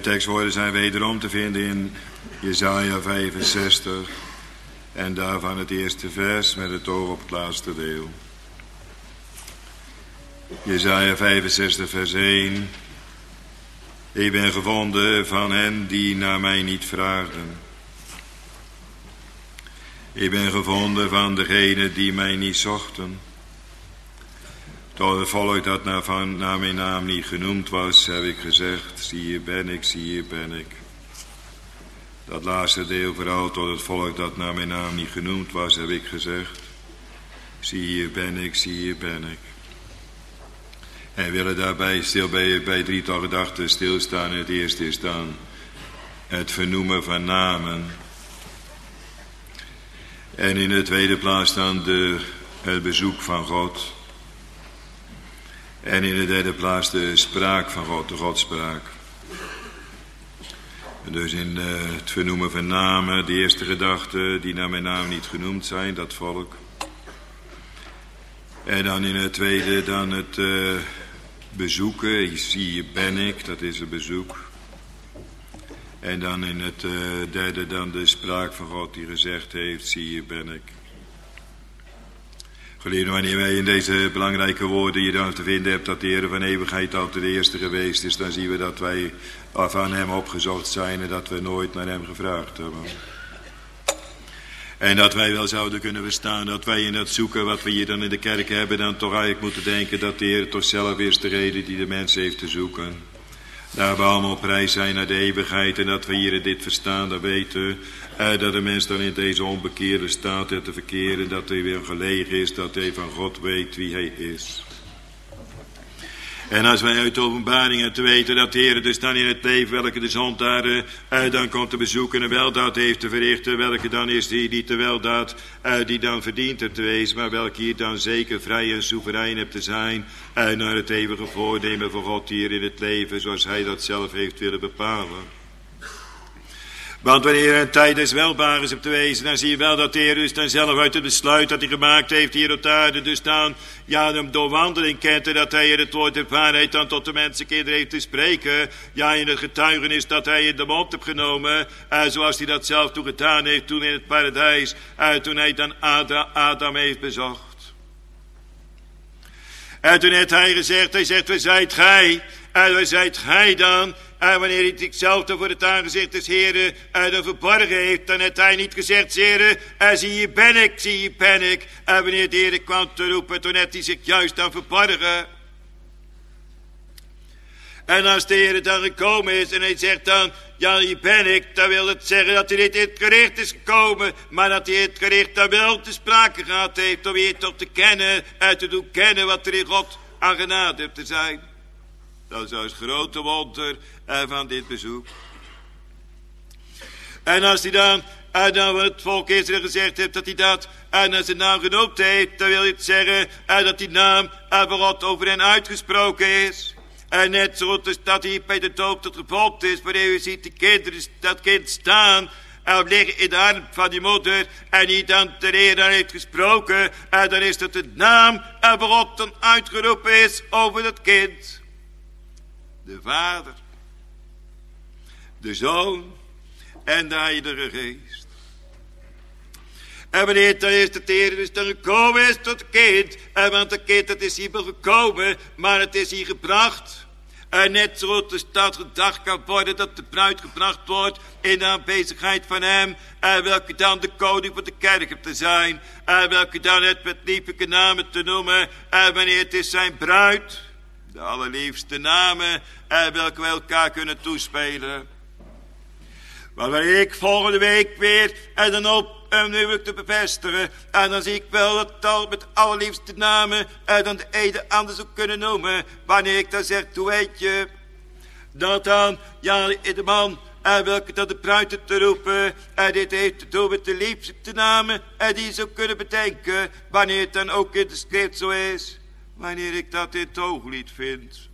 tekstwoorden zijn wederom te vinden in Jesaja vijfenzestig. En daarvan het eerste vers met het oog op het laatste deel. Jesaja vijfenzestig vers één. Ik ben gevonden van hen die naar mij niet vragen. Ik ben gevonden van degenen die mij niet zochten. Tot het volk dat naar, van, naar mijn naam niet genoemd was, heb ik gezegd, zie hier ben ik, zie hier ben ik. Dat laatste deel vooral, tot het volk dat naar mijn naam niet genoemd was, heb ik gezegd, zie hier ben ik, zie hier ben ik. En willen daarbij stil bij, bij drietal gedachten stilstaan. Het eerste is dan het vernoemen van namen. En in de tweede plaats dan de, het bezoek van God. En in de derde plaats de spraak van God, de Godspraak. Dus in uh, het vernoemen van namen, de eerste gedachte die naar mijn naam niet genoemd zijn, dat volk. En dan in het tweede dan het uh, bezoeken, zie hier ben ik, dat is een bezoek. En dan in het uh, derde dan de spraak van God die gezegd heeft, zie hier ben ik. Geliefden, wanneer wij in deze belangrijke woorden hier dan te vinden hebben dat de Heer van eeuwigheid altijd de eerste geweest is, dan zien we dat wij van hem opgezocht zijn en dat we nooit naar hem gevraagd hebben. En dat wij wel zouden kunnen verstaan dat wij in dat zoeken wat we hier dan in de kerk hebben, dan toch eigenlijk moeten denken dat de Heer toch zelf is de reden die de mens heeft te zoeken. Daar we allemaal op reis zijn naar de eeuwigheid en dat we hier dit verstaan, dan weten eh, dat de mens dan in deze onbekeerde staat te verkeren, dat hij weer gelegen is, dat hij van God weet wie hij is. En als wij uit de openbaringen te weten dat de Heer dus dan in het leven, welke de zondaren eh, dan komt te bezoeken en weldaad heeft te verrichten, welke dan is die, die de weldaad eh, die dan verdient er te wezen, maar welke hier dan zeker vrij en soeverein hebt te zijn eh, naar het eeuwige voornemen van God hier in het leven, zoals hij dat zelf heeft willen bepalen. Want wanneer een tijd des welbares hebt te wezen, dan zie je wel dat de Heer dus dan zelf uit het besluit dat hij gemaakt heeft hier op aarde, dus dan, ja, de doorwandeling kent en dat hij in het woord der waarheid dan tot de mensenkinderen heeft te spreken, ja, in het getuigenis dat hij in de mond heeft genomen, eh, zoals hij dat zelf toen gedaan heeft, toen in het paradijs, eh, toen hij dan Adam, Adam heeft bezocht. En toen heeft hij gezegd, hij zegt, waar zijt gij? En waar zijt gij dan? En wanneer hij zichzelf dan voor het aangezicht des Heren uh, dan verborgen heeft, dan heeft hij niet gezegd, Heren, uh, zie hier ben ik, zie hier ben ik. En wanneer de Heren kwam te roepen, toen heeft hij zich juist dan verborgen. En als de Heer dan gekomen is en hij zegt dan, ja, hier ben ik, dan wil het zeggen dat hij niet in het gericht is gekomen, maar dat hij in het gericht dan wel te sprake gehad heeft, om je toch te kennen en te doen kennen wat er in God aan genade heeft te zijn. Dat is het grote wonder eh, van dit bezoek. En als hij dan, en dan het volk Israël gezegd heeft dat hij dat en zijn naam genoemd heeft, dan wil je het zeggen en dat die naam en van God over hen uitgesproken is. En net zoals dat hij bij de doop tot gebod is, wanneer u ziet de kinderen, dat kind staan en liggen in de arm van die moeder en die dan de Heer dan heeft gesproken, en dan is dat de naam en van God dan uitgeroepen is over dat kind. De Vader, de Zoon en de Heilige Geest. En wanneer dan is dat de Heer dus dan gekomen is tot het kind, en want het kind dat is hier wel gekomen, maar het is hier gebracht. En net zoals de stad gedacht kan worden dat de bruid gebracht wordt in de aanwezigheid van hem, en welke dan de koning van de kerk heeft te zijn, en welke dan het met lieflijke namen te noemen, en wanneer het is zijn bruid. De allerliefste namen eh, welke we elkaar kunnen toespelen. Maar wanneer ik volgende week weer en dan op een huwelijk te bevestigen. En dan zie ik wel dat het al met allerliefste namen en dan de ene ander zou kunnen noemen. Wanneer ik dan zeg, hoe weet je? Dat dan, ja, de man en welke dan de bruid te roepen. En dit heeft te doen met de liefste namen en die je zou kunnen bedenken. Wanneer het dan ook in de schrift zo is. Wanneer ik dat in het Hooglied vind.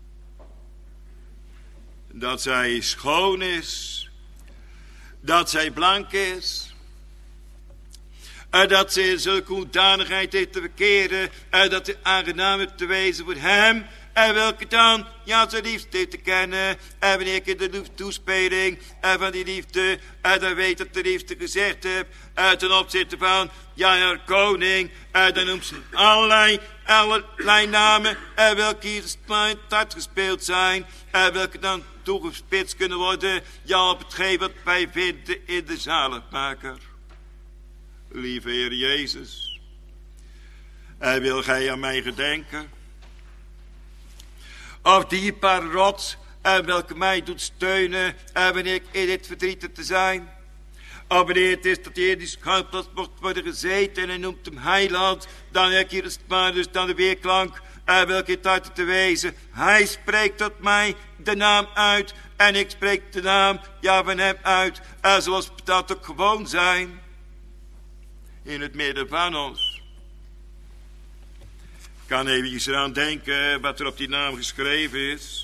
Dat zij schoon is. Dat zij blank is. En dat ze in zulke hoedanigheid heeft te verkeren. En dat ze aangenaam heeft te wezen voor hem. En welke dan, ja, zijn liefde te kennen. En wanneer ik in de toespeling en van die liefde, en dan weet dat de liefde gezegd heb, en ten opzichte van, ja, ja, koning, en dan noemt ze allerlei, allerlei namen, en welke hier het hart gespeeld zijn, en welke dan toegespitst kunnen worden, ja, op hetgeen wat wij vinden in de zaligmaker. Lieve Heer Jezus, en wil gij aan mij gedenken? Of die paar rots, en welke mij doet steunen, en wanneer ik in dit verdriet te zijn? Of wanneer het is dat hier die schuilplaats mocht worden gezeten, en hij noemt hem heiland, dan heb ik hier het maar dus dan de weerklank, en welke het uit te wezen. Hij spreekt tot mij de naam uit, en ik spreek de naam, ja, van hem uit, en zoals we dat ook gewoon zijn, in het midden van ons. Ik kan eventjes eraan denken wat er op die naam geschreven is.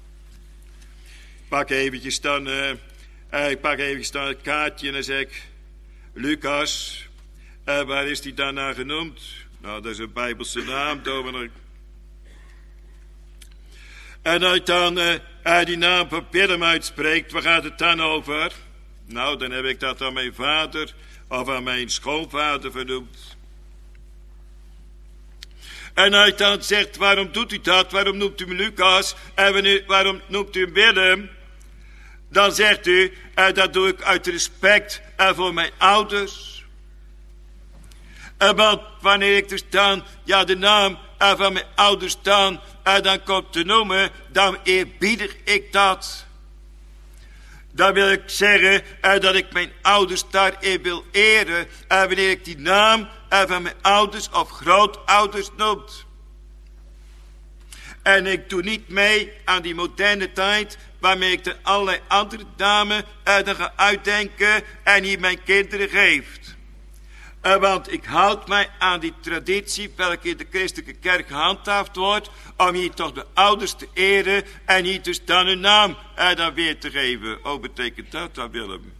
Pak eventjes dan, uh, ik pak eventjes dan het kaartje en dan zeg ik, Lucas, uh, waar is die daarna genoemd? Nou, dat is een Bijbelse naam, dominee. En als ik dan uh, uh, die naam van Willem uitspreekt, waar gaat het dan over? Nou, dan heb ik dat aan mijn vader of aan mijn schoonvader vernoemd. En hij dan zegt, waarom doet u dat? Waarom noemt u hem Lucas? En wanneer, waarom noemt u hem Willem? Dan zegt u, en dat doe ik uit respect en voor mijn ouders. En want wanneer ik dus dan, ja, de naam en van mijn ouders dan, en dan komt te noemen, dan eerbiedig ik dat. Dan wil ik zeggen uh, dat ik mijn ouders daarin wil eren. En uh, wanneer ik die naam uh, van mijn ouders of grootouders noemt. En ik doe niet mee aan die moderne tijd, waarmee ik de allerlei andere namen uh, dan ga uitdenken en hier mijn kinderen geeft. Uh, want ik houd mij aan die traditie, welke in de christelijke kerk gehandhaafd wordt, om hier toch de ouders te eren en hier dus dan hun naam uh, dan weer te geven. Oh, betekent dat dan, Willem?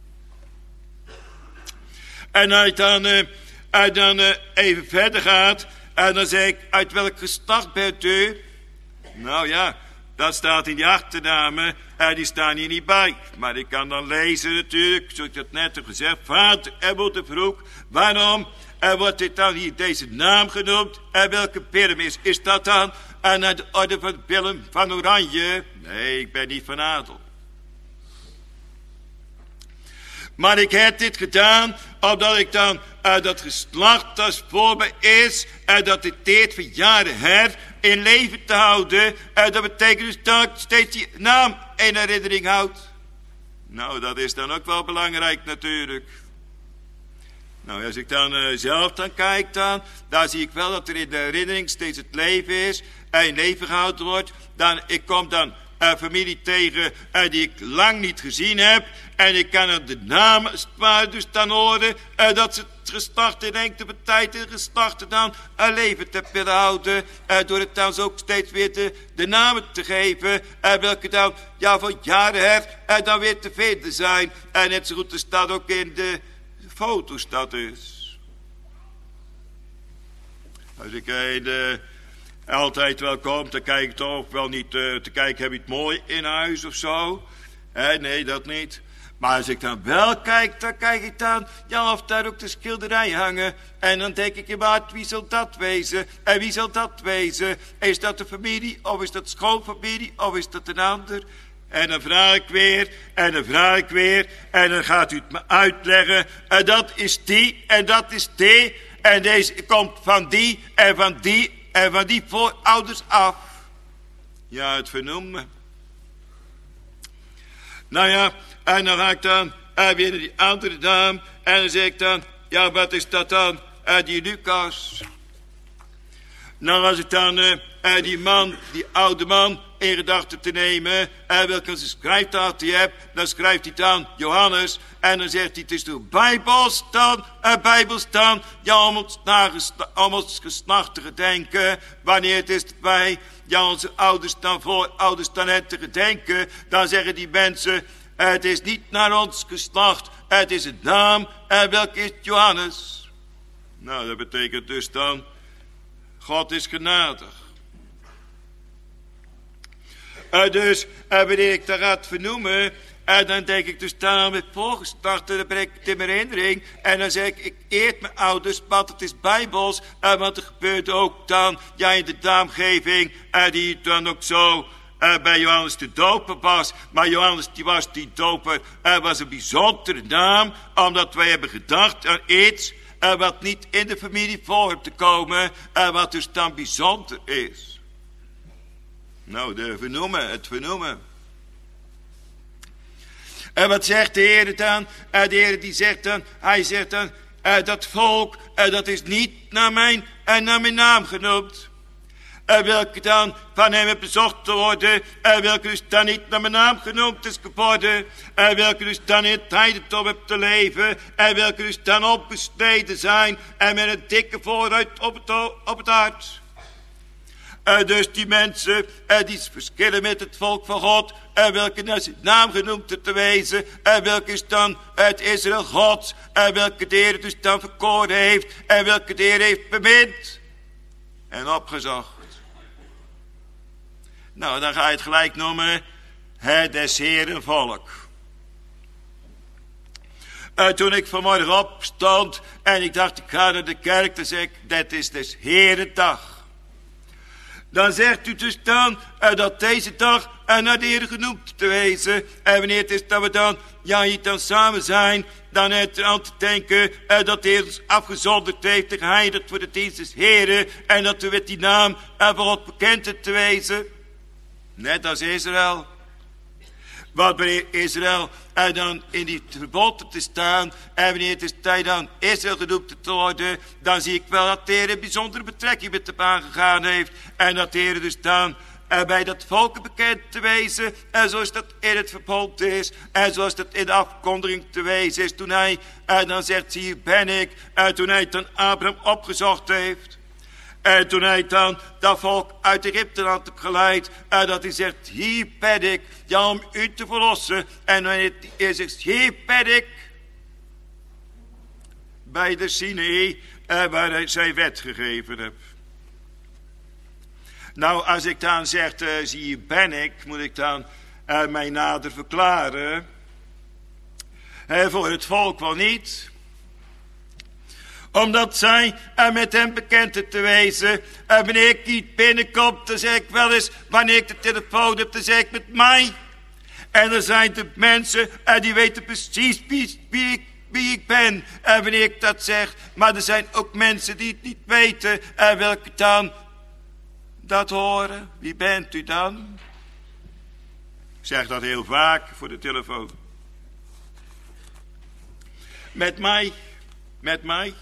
En als je dan, uh, als dan uh, even verder gaat, en dan zeg ik, uit welk geslacht bent u? Nou ja, dat staat in die achternamen, en die staan hier niet bij. Maar ik kan dan lezen natuurlijk, zoals ik dat net heb gezegd, vader en moeder vroeg, waarom en wordt dit dan hier deze naam genoemd? En welke Willem is, is dat dan? En naar de orde van Willem van Oranje? Nee, ik ben niet van adel. Maar ik heb dit gedaan, omdat ik dan uh, dat geslacht dat voor me is, en dat dit deed voor jaren her in leven te houden. En dat betekent dus dat ik steeds die naam in herinnering houd. Nou, dat is dan ook wel belangrijk natuurlijk. Nou, als ik dan uh, zelf dan kijk dan, dan zie ik wel dat er in de herinnering steeds het leven is en in leven gehouden wordt. Dan, ik kom dan een familie tegen uh, die ik lang niet gezien heb. En ik kan er de naam maar dus dan horen uh, dat ze het geslacht in enkele tijd in geslachten dan een leven te willen houden. Uh, door het dan ook steeds weer de, de namen te geven. Uh, welke dan ja, van jaren her uh, dan weer te vinden zijn. En net zo goed, er staat ook in de foto's dat is. Als ik in de altijd wel kom, dan kijk ik toch wel niet uh, te kijken, heb je het mooi in huis of zo? Eh, nee, dat niet. Maar als ik dan wel kijk, dan kijk ik dan, ja, of daar ook de schilderijen hangen. En dan denk ik, maar wie zal dat wezen? En wie zal dat wezen? Is dat de familie, of is dat schoonfamilie, of is dat een ander? En dan vraag ik weer, en dan vraag ik weer, en dan gaat u het me uitleggen. En dat is die, en dat is die, en deze komt van die, en van die, en van die voorouders af. Ja, het vernoemen. Nou ja, en dan ga ik dan uh, weer naar die andere naam, en dan zeg ik dan, ja, wat is dat dan? Uh, die Lucas. Nou, als ik dan uh, uh, die man, die oude man, in gedachten te nemen, en welke schrijftaal hij hebt, dan schrijft hij dan Johannes, en dan zegt hij, het is door Bijbels dan, uh, Bijbels dan, ja, om ons, om ons geslacht te gedenken, wanneer het is dat wij, ja, onze ouders dan voorouders dan hebben te gedenken, dan zeggen die mensen, uh, het is niet naar ons geslacht, het is het naam, en uh, welke is Johannes? Nou, dat betekent dus dan, God is genadig. Uh, dus uh, wanneer ik dat ga vernoemen, uh, dan denk ik dus dan met volgestarten, dan breng ik het in mijn herinnering. En dan zeg ik, ik eer mijn ouders, want het is bijbels. Uh, want er gebeurt ook dan, ja in de naamgeving, uh, die dan ook zo uh, bij Johannes de Doper was. Maar Johannes die was die doper, uh, was een bijzondere naam, omdat wij hebben gedacht aan iets uh, wat niet in de familie voor te komen, uh, wat dus dan bijzonder is. Nou, de vernoemen, het vernoemen. En wat zegt de Heer dan? Uh, de Heer die zegt dan, hij zegt dan, uh, dat volk, uh, dat is niet naar mijn, uh, naar mijn naam genoemd. Uh, welke dan van hem bezocht te worden, uh, welke dus dan niet naar mijn naam genoemd is geworden, uh, welke dus dan in het heidendom hebt te leven, en uh, welke dus dan opgesneden zijn, en met een dikke vooruit op het, op het hart. Uh, dus die mensen, uh, die verschillen met het volk van God, uh, welke naar zijn naam genoemd te wezen, uh, welke is dan het Israël Gods, uh, welke de Heer dus dan verkoren heeft, en welke de Heer heeft bemind en opgezocht. Nou, dan ga je het gelijk noemen, het des Heeren volk. Uh, toen ik vanmorgen opstond en ik dacht ik ga naar de kerk, dan zeg ik, dit is des Heeren dag. Dan zegt u dus dan uh, dat deze dag uh, naar de Heer genoemd te wezen. En wanneer het is dat we dan, ja, hier dan samen zijn, dan het aan te denken uh, dat de Heer ons afgezonderd heeft, de heilig voor de dienst des Heren, en dat we met die naam uh, voor God bekend te wezen. Net als Israël. Want wanneer Israël uh, dan in die verbond te staan, en wanneer het is tijd dan Israël genoemd te worden, dan zie ik wel dat de Heer een bijzondere betrekking met hem aangegaan heeft. En dat de Heer dus dan uh, bij dat volk bekend te wezen, en zoals dat in het verbond is, en zoals dat in de afkondiging te wezen is, toen hij uh, dan zegt, hier ben ik, uh, toen hij dan Abraham opgezocht heeft. En toen hij dan dat volk uit Egypte had geleid, en dat hij zegt, hier ben ik, ja, om u te verlossen. En wanneer hij zegt, hier ben ik, bij de Sinaï, eh, waar hij zijn wet gegeven heeft. Nou, als ik dan zeg, uh, zie hier ben ik, moet ik dan uh, mij nader verklaren. Uh, voor het volk wel niet. Omdat zij uh, met hem bekend te wezen. Uh, wanneer ik niet binnenkom, dan zeg ik wel eens, wanneer ik de telefoon heb, dan zeg ik met mij. En er zijn de mensen, uh, die weten precies wie, wie, ik, wie ik ben. Uh, wanneer ik dat zeg. Maar er zijn ook mensen die het niet weten, uh, welke dan dat horen. Wie bent u dan? Ik zeg dat heel vaak voor de telefoon. Met mij. Met mij.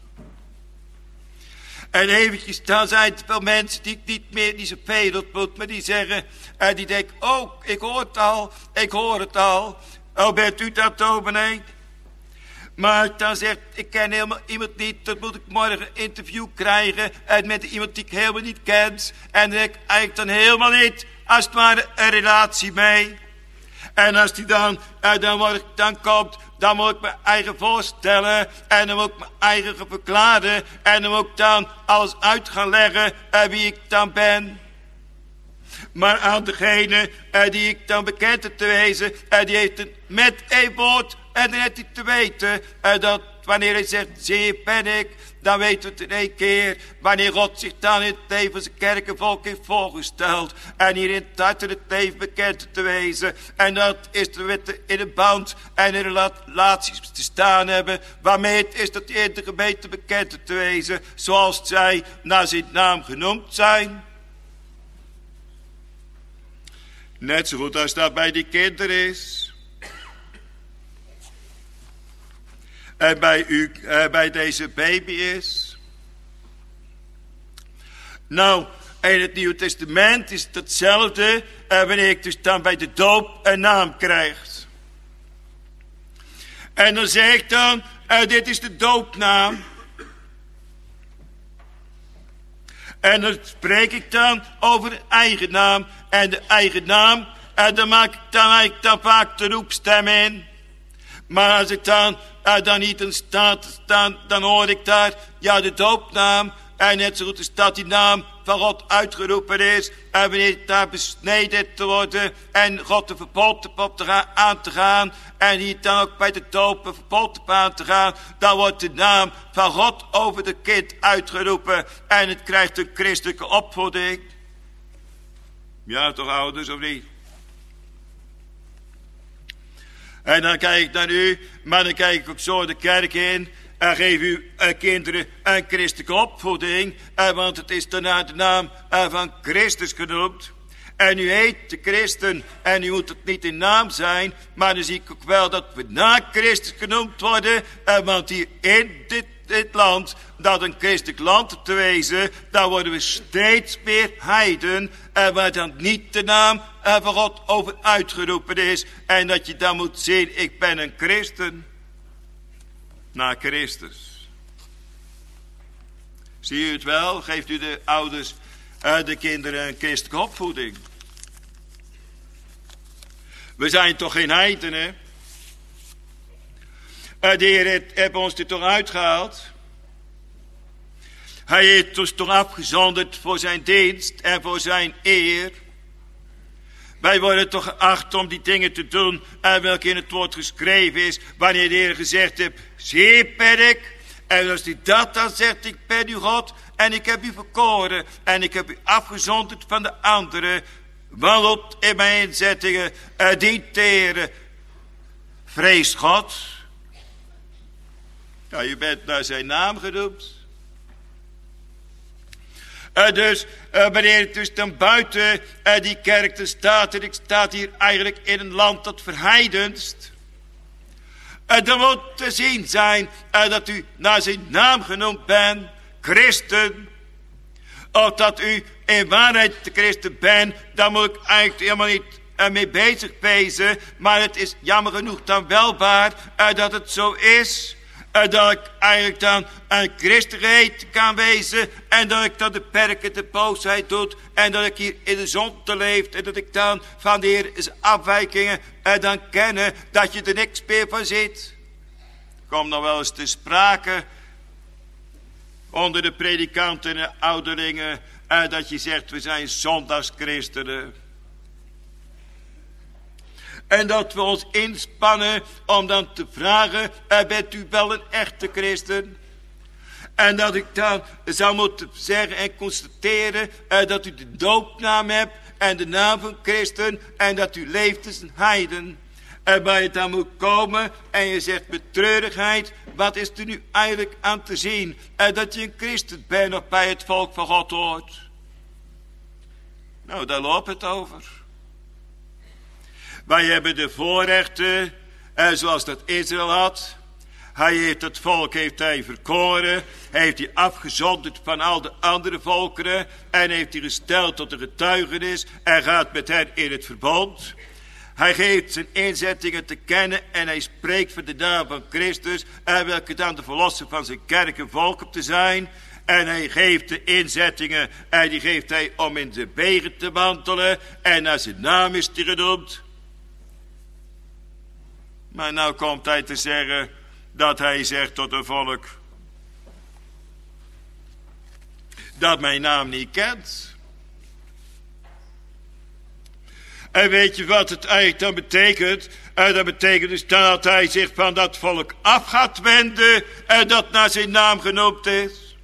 En eventjes, dan zijn er wel mensen die ik niet meer, die zoveel ontmoet, maar die zeggen, en die denken, oh, ik hoor het al, ik hoor het al. Oh, bent u dat, dominee? Maar dan zegt, ik ken helemaal iemand niet, dan moet ik morgen een interview krijgen, en met iemand die ik helemaal niet ken. En dan heb ik eigenlijk dan helemaal niet, als het ware, een relatie mee. En als die dan, en dan, wordt, dan komt, dan moet ik mijn eigen voorstellen. En dan moet ik mijn eigen verklaren. En dan moet ik dan alles uit gaan leggen uh, wie ik dan ben. Maar aan degene uh, die ik dan bekend heb te wezen. Uh, die heeft het met één woord. En dan heeft hij te weten uh, dat wanneer hij zegt, zie ben ik. Dan weten we het in één keer. Wanneer God zich dan in het leven van zijn kerk en volk heeft voorgesteld. En hier in het hart en het leven bekend te wezen. En dat is de wet in een band en in relaties te staan hebben. Waarmee het is dat in de gemeente bekend te wezen. Zoals zij naar zijn naam genoemd zijn. Net zo goed als dat bij die kinderen is. En bij, u, uh, bij deze baby is. Nou, in het Nieuwe Testament is het hetzelfde. Uh, wanneer ik dus dan bij de doop een naam krijg. En dan zeg ik dan, uh, dit is de doopnaam. En dan spreek ik dan over de eigen naam. En de eigen naam, en dan maak ik dan eigenlijk dan vaak de roepstem in. Maar als ik dan, uh, dan niet in staat sta, dan hoor ik daar, ja, de doopnaam. En net zo goed is dat die naam van God uitgeroepen is. En wanneer daar besneden te worden. En God de verbod op te gaan, aan te gaan. En hier dan ook bij de doop een verbod op aan te gaan. Dan wordt de naam van God over de kind uitgeroepen. En het krijgt een christelijke opvoeding. Ja toch ouders of niet? En dan kijk ik naar u. Maar dan kijk ik ook zo de kerk in. En geef uw uh, kinderen een christelijke opvoeding. Uh, want het is daarna de naam uh, van Christus genoemd. En u heet de christen. En u moet het niet in naam zijn. Maar dan zie ik ook wel dat we na Christus genoemd worden. Uh, want hier in dit, dit land, dat een christelijk land te wezen, daar worden we steeds meer heiden. Uh, waar dan niet de naam uh, van God over uitgeroepen is. En dat je dan moet zien, ik ben een christen. Na Christus. Zie u het wel? Geeft u de ouders, uh, de kinderen een christelijke opvoeding? We zijn toch geen heidenen? Uh, de Heer heeft, heeft ons er toch uitgehaald? Hij heeft ons toch afgezonderd voor zijn dienst en voor zijn eer? Wij worden toch geacht om die dingen te doen en welke in het woord geschreven is. Wanneer de Heer gezegd heeft, zie ben ik. En als hij dat dan zegt, ik ben uw God. En ik heb u verkoren. En ik heb u afgezonderd van de anderen. Wandelt in mijn inzettingen. Uh, dient de Heer. Vrees God. Ja, je bent naar zijn naam genoemd. Uh, dus uh, wanneer het dus dan buiten uh, die kerk te staat. En ik sta hier eigenlijk in een land dat verheidenst. Uh, dan moet te zien zijn uh, dat u naar zijn naam genoemd bent. Christen. Of dat u in waarheid de christen bent. Daar moet ik eigenlijk helemaal niet uh, mee bezig wezen. Maar het is jammer genoeg dan wel waar uh, dat het zo is. Uh, dat ik eigenlijk dan een christenheid kan wezen. En dat ik dan de perken de boosheid doe. En dat ik hier in de zonde leef. En dat ik dan van de Heer zijn afwijkingen uh, dan kennen. Dat je er niks meer van ziet. Komt nog wel eens te sprake. Onder de predikanten en ouderlingen. Uh, dat je zegt we zijn zondagschristenen. En dat we ons inspannen om dan te vragen, bent u wel een echte christen? En dat ik dan zou moeten zeggen en constateren dat u de doopnaam hebt en de naam van christen en dat u leeft als een heiden. En waar je dan moet komen en je zegt met treurigheid, wat is er nu eigenlijk aan te zien? Dat je een christen bent of bij het volk van God hoort. Nou, daar loopt het over. Wij hebben de voorrechten, eh, zoals dat Israël had. Hij heeft het volk heeft hij verkoren. Hij heeft die afgezonderd van al de andere volkeren. En heeft die gesteld tot een getuigenis. En gaat met hen in het verbond. Hij geeft zijn inzettingen te kennen. En hij spreekt van de naam van Christus. En welke dan de verlosser van zijn kerk en volk op te zijn. En hij geeft de inzettingen. En die geeft hij om in de wegen te wandelen. En naar zijn naam is hij genoemd. Maar nou komt hij te zeggen dat hij zegt tot een volk dat mijn naam niet kent. En weet je wat het eigenlijk dan betekent? En dat betekent dus dat hij zich van dat volk af gaat wenden en dat naar zijn naam genoemd is.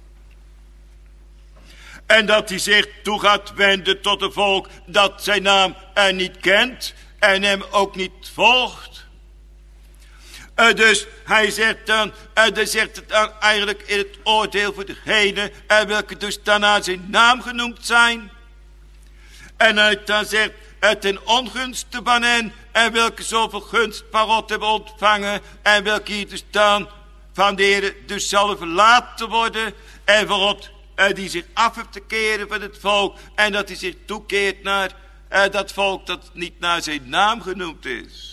En dat hij zich toe gaat wenden tot een volk dat zijn naam er niet kent en hem ook niet volgt. Uh, dus hij zegt dan, uh, dan zegt het dan eigenlijk in het oordeel voor degene uh, welke dus daarna zijn naam genoemd zijn. En hij dan zegt, uh, ten ongunste van hen, en welke zoveel gunst van God hebben ontvangen, en welke hier dus dan van de Heer dus zullen verlaten worden, en van God uh, die zich af heeft te keren van het volk, en dat hij zich toekeert naar uh, dat volk dat niet naar zijn naam genoemd is.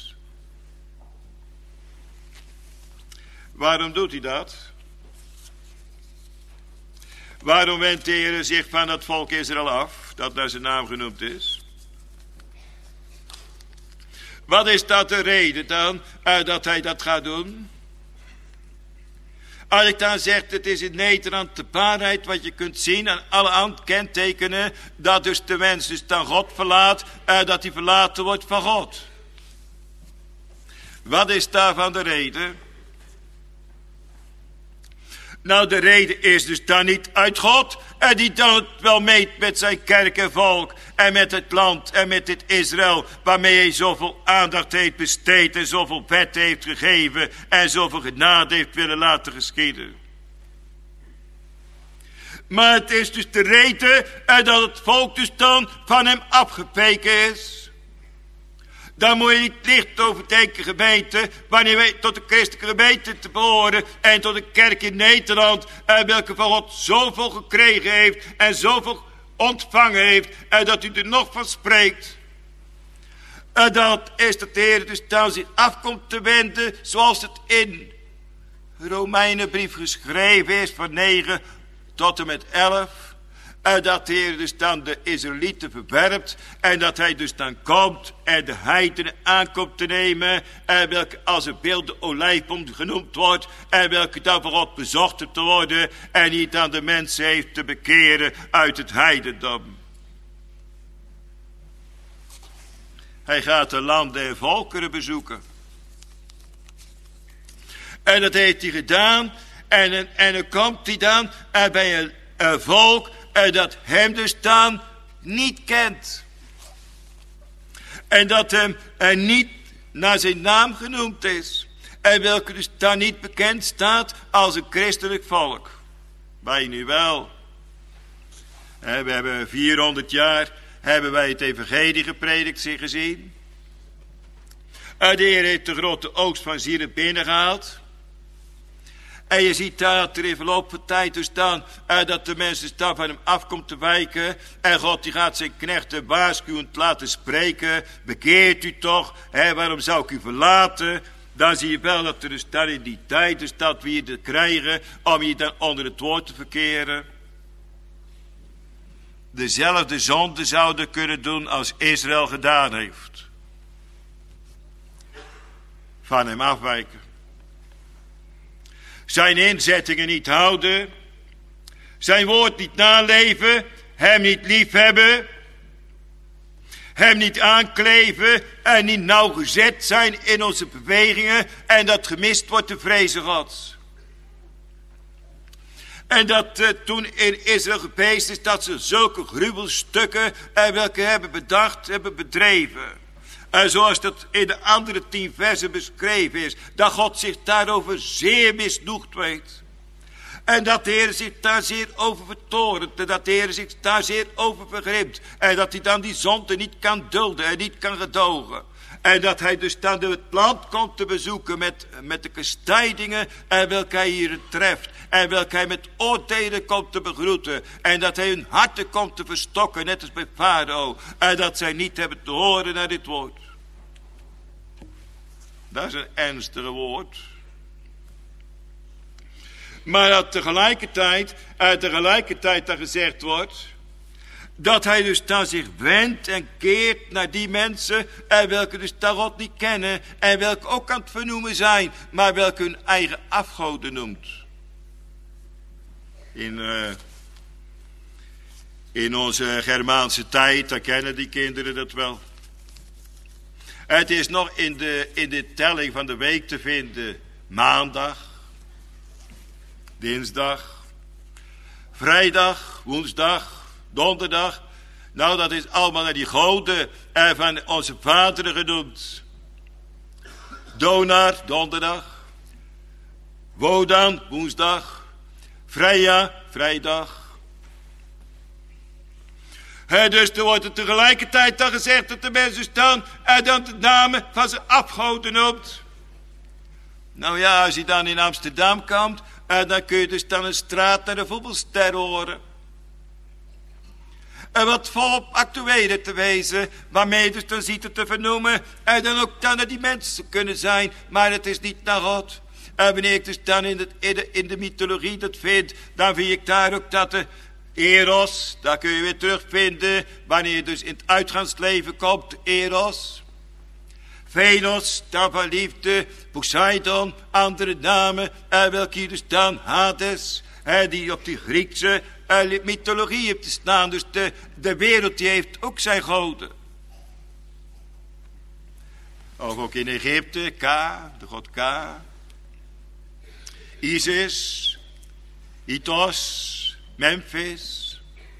Waarom doet hij dat? Waarom wendt de Heer zich van dat volk Israël af, dat naar zijn naam genoemd is? Wat is dat de reden dan, uh, dat hij dat gaat doen? Als ik dan zeg, het is in Nederland de waarheid wat je kunt zien aan alle andere kentekenen, dat dus de mens dus dan God verlaat, en dat hij verlaten wordt van God. Wat is daarvan de reden? Nou, de reden is dus dan niet uit God, en die dan het wel meet met zijn kerk en volk, en met het land, en met dit Israël, waarmee hij zoveel aandacht heeft besteed, en zoveel wet heeft gegeven, en zoveel genade heeft willen laten geschieden. Maar het is dus de reden, en dat het volk dus dan van hem afgeweken is. Daar moet je niet licht over denken, gemeente, wanneer wij tot de christelijke gemeente te behoren en tot de kerk in Nederland, en welke van God zoveel gekregen heeft en zoveel ontvangen heeft, en dat u er nog van spreekt. En dat is dat de Heer dus dan zich afkomt te wenden, zoals het in Romeinenbrief geschreven is, van negen tot en met elf. En dat de Heer dus dan de Israëlieten verwerpt. En dat hij dus dan komt en de heidenen aankomt te nemen. En welke als een beeld de olijfboom genoemd wordt. En welke dan voor God bezocht te worden. En die dan de mensen heeft te bekeren uit het heidendom. Hij gaat de landen en volkeren bezoeken. En dat heeft hij gedaan. En, en dan komt hij dan en bij een, een volk. En dat hem dus dan niet kent. En dat hem er niet naar zijn naam genoemd is. En welke dus dan niet bekend staat als een christelijk volk. Wij nu wel. En we hebben vierhonderd jaar hebben wij het evangelie gepredikt, zich gezien. En de Heer heeft de grote oogst van zielen binnengehaald. En je ziet daar dat er in verloop van tijd dus dan, uh, dat de mensen dan van hem afkomt te wijken. En God die gaat zijn knechten waarschuwend laten spreken. Bekeert u toch, hè, waarom zou ik u verlaten? Dan zie je wel dat er dus dan in die tijd dus dat we je krijgen om je dan onder het woord te verkeren. Dezelfde zonde zouden kunnen doen als Israël gedaan heeft. Van hem afwijken. Zijn inzettingen niet houden. Zijn woord niet naleven. Hem niet liefhebben. Hem niet aankleven. En niet nauwgezet zijn in onze bewegingen. En dat gemist wordt de vrezen Gods. En dat uh, toen in Israël geweest is dat ze zulke gruwelstukken. En welke hebben bedacht, hebben bedreven. En zoals dat in de andere tien versen beschreven is. Dat God zich daarover zeer misnoegd weet. En dat de Heer zich daar zeer over vertorent. En dat de Heer zich daar zeer over vergrimt. En dat hij dan die zonde niet kan dulden en niet kan gedogen. En dat hij dus dan het land komt te bezoeken met, met de kastijdingen. En welke hij hier treft. En welke hij met oordelen komt te begroeten. En dat hij hun harten komt te verstokken. Net als bij Farao. En dat zij niet hebben te horen naar dit woord. Dat is een ernstig woord. Maar dat tegelijkertijd, uit tegelijkertijd dat gezegd wordt, dat hij dus dan zich wendt en keert naar die mensen, en welke dus dan God niet kennen, en welke ook aan het vernoemen zijn, maar welke hun eigen afgoden noemt. In, uh, in onze Germaanse tijd, dan kennen die kinderen dat wel. Het is nog in de, in de telling van de week te vinden. Maandag. Dinsdag. Vrijdag. Woensdag. Donderdag. Nou, dat is allemaal naar die goden van onze vaderen genoemd. Donar. Donderdag. Wodan. Woensdag. Freya. Vrijdag. He, dus er wordt er tegelijkertijd dan gezegd dat de mensen staan en dan de namen van zijn afgoden noemt. Nou ja, als je dan in Amsterdam komt, en dan kun je dus dan een straat naar de voetbalster horen. En wat volop actuele te wezen, waarmee je dus dan ziet het te vernoemen, en dan ook dan naar die mensen kunnen zijn, maar het is niet naar God. En wanneer ik dus dan in, het, in, de, in de mythologie dat vind, dan vind ik daar ook dat de Eros, daar kun je weer terugvinden, wanneer je dus in het uitgaansleven komt, Eros. Velos staat van liefde, Poseidon, andere namen, uh, welke hier dus staan, Hades, uh, die op die Griekse uh, mythologie heeft te staan. Dus de, de wereld die heeft ook zijn goden. Of ook in Egypte, Ka, de god Ka. Isis, Ithos, Memphis.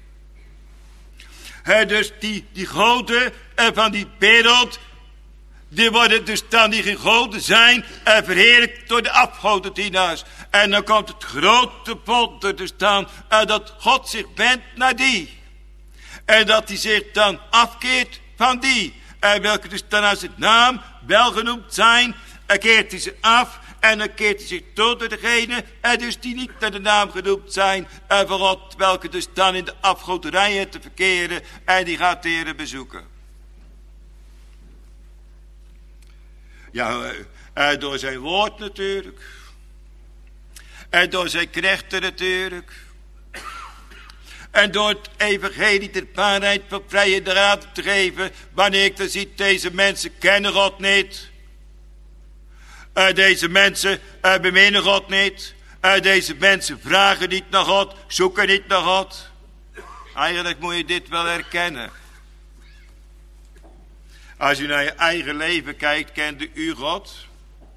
Uh, dus die, die goden uh, van die wereld, die worden dus dan die geen goden zijn en verheerlijkt door de afgodendienaars. En dan komt het grote wonder dus dan uh, dat God zich wendt naar die. En dat hij zich dan afkeert van die. En welke dus dan als het naam wel genoemd zijn, en keert hij ze af. En dan keert hij zich toe door degene, en dus die niet naar de naam genoemd zijn. En van God, welke dus dan in de afgoderijen te verkeren. En die gaat de Heer bezoeken. Ja, uh, door zijn woord natuurlijk. En door zijn knechten natuurlijk. En door het evangelie ter waarheid van vrije raad te geven. Wanneer ik dan zie, deze mensen kennen God niet. Uh, deze mensen uh, beminnen God niet. Uh, deze mensen vragen niet naar God, zoeken niet naar God. Eigenlijk moet je dit wel herkennen. Als u naar je eigen leven kijkt, kende u God?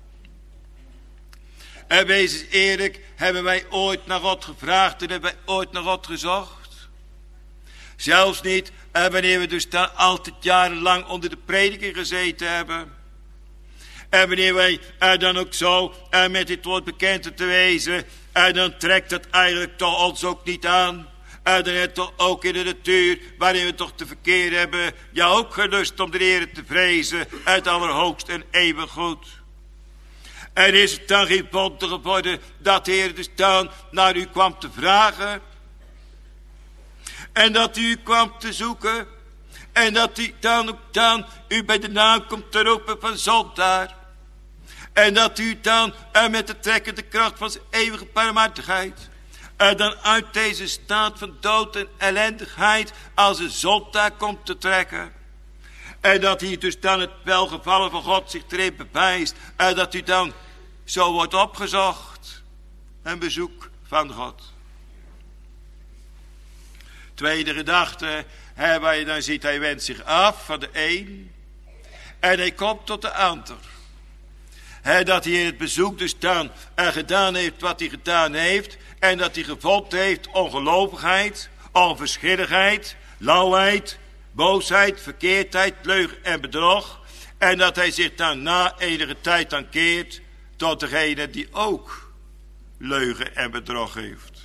En wees eens eerlijk, hebben wij ooit naar God gevraagd en hebben wij ooit naar God gezocht? Zelfs niet uh, wanneer we dus daar altijd jarenlang onder de prediker gezeten hebben. En wanneer wij uh, dan ook zo uh, met dit woord bekend te wezen, uh, dan trekt dat eigenlijk toch ons ook niet aan. Uh, dan het toch ook in de natuur, waarin we toch te verkeer hebben, ja ook gelust om de Heer te vrezen, het allerhoogst en eeuwig goed. En is het dan geen wonder geworden dat de Heer dus dan naar u kwam te vragen? En dat u kwam te zoeken? En dat hij dan ook dan u bij de naam komt te roepen van zondaar? En dat u dan uh, met de trekkende kracht van zijn eeuwige barmhartigheid uh, dan uit deze staat van dood en ellendigheid als een zondaar komt te trekken. En dat hier dus dan het welgevallen van God zich erin bewijst. En dat u dan zo wordt opgezocht. Een bezoek van God. Tweede gedachte, hè, waar je dan ziet, hij wendt zich af van de een. En hij komt tot de ander. He, dat hij in het bezoek dus dan uh, gedaan heeft wat hij gedaan heeft. En dat hij gevonden heeft ongelovigheid, onverschilligheid, lauwheid, boosheid, verkeerdheid, leugen en bedrog. En dat hij zich dan na enige tijd dan keert tot degene die ook leugen en bedrog heeft.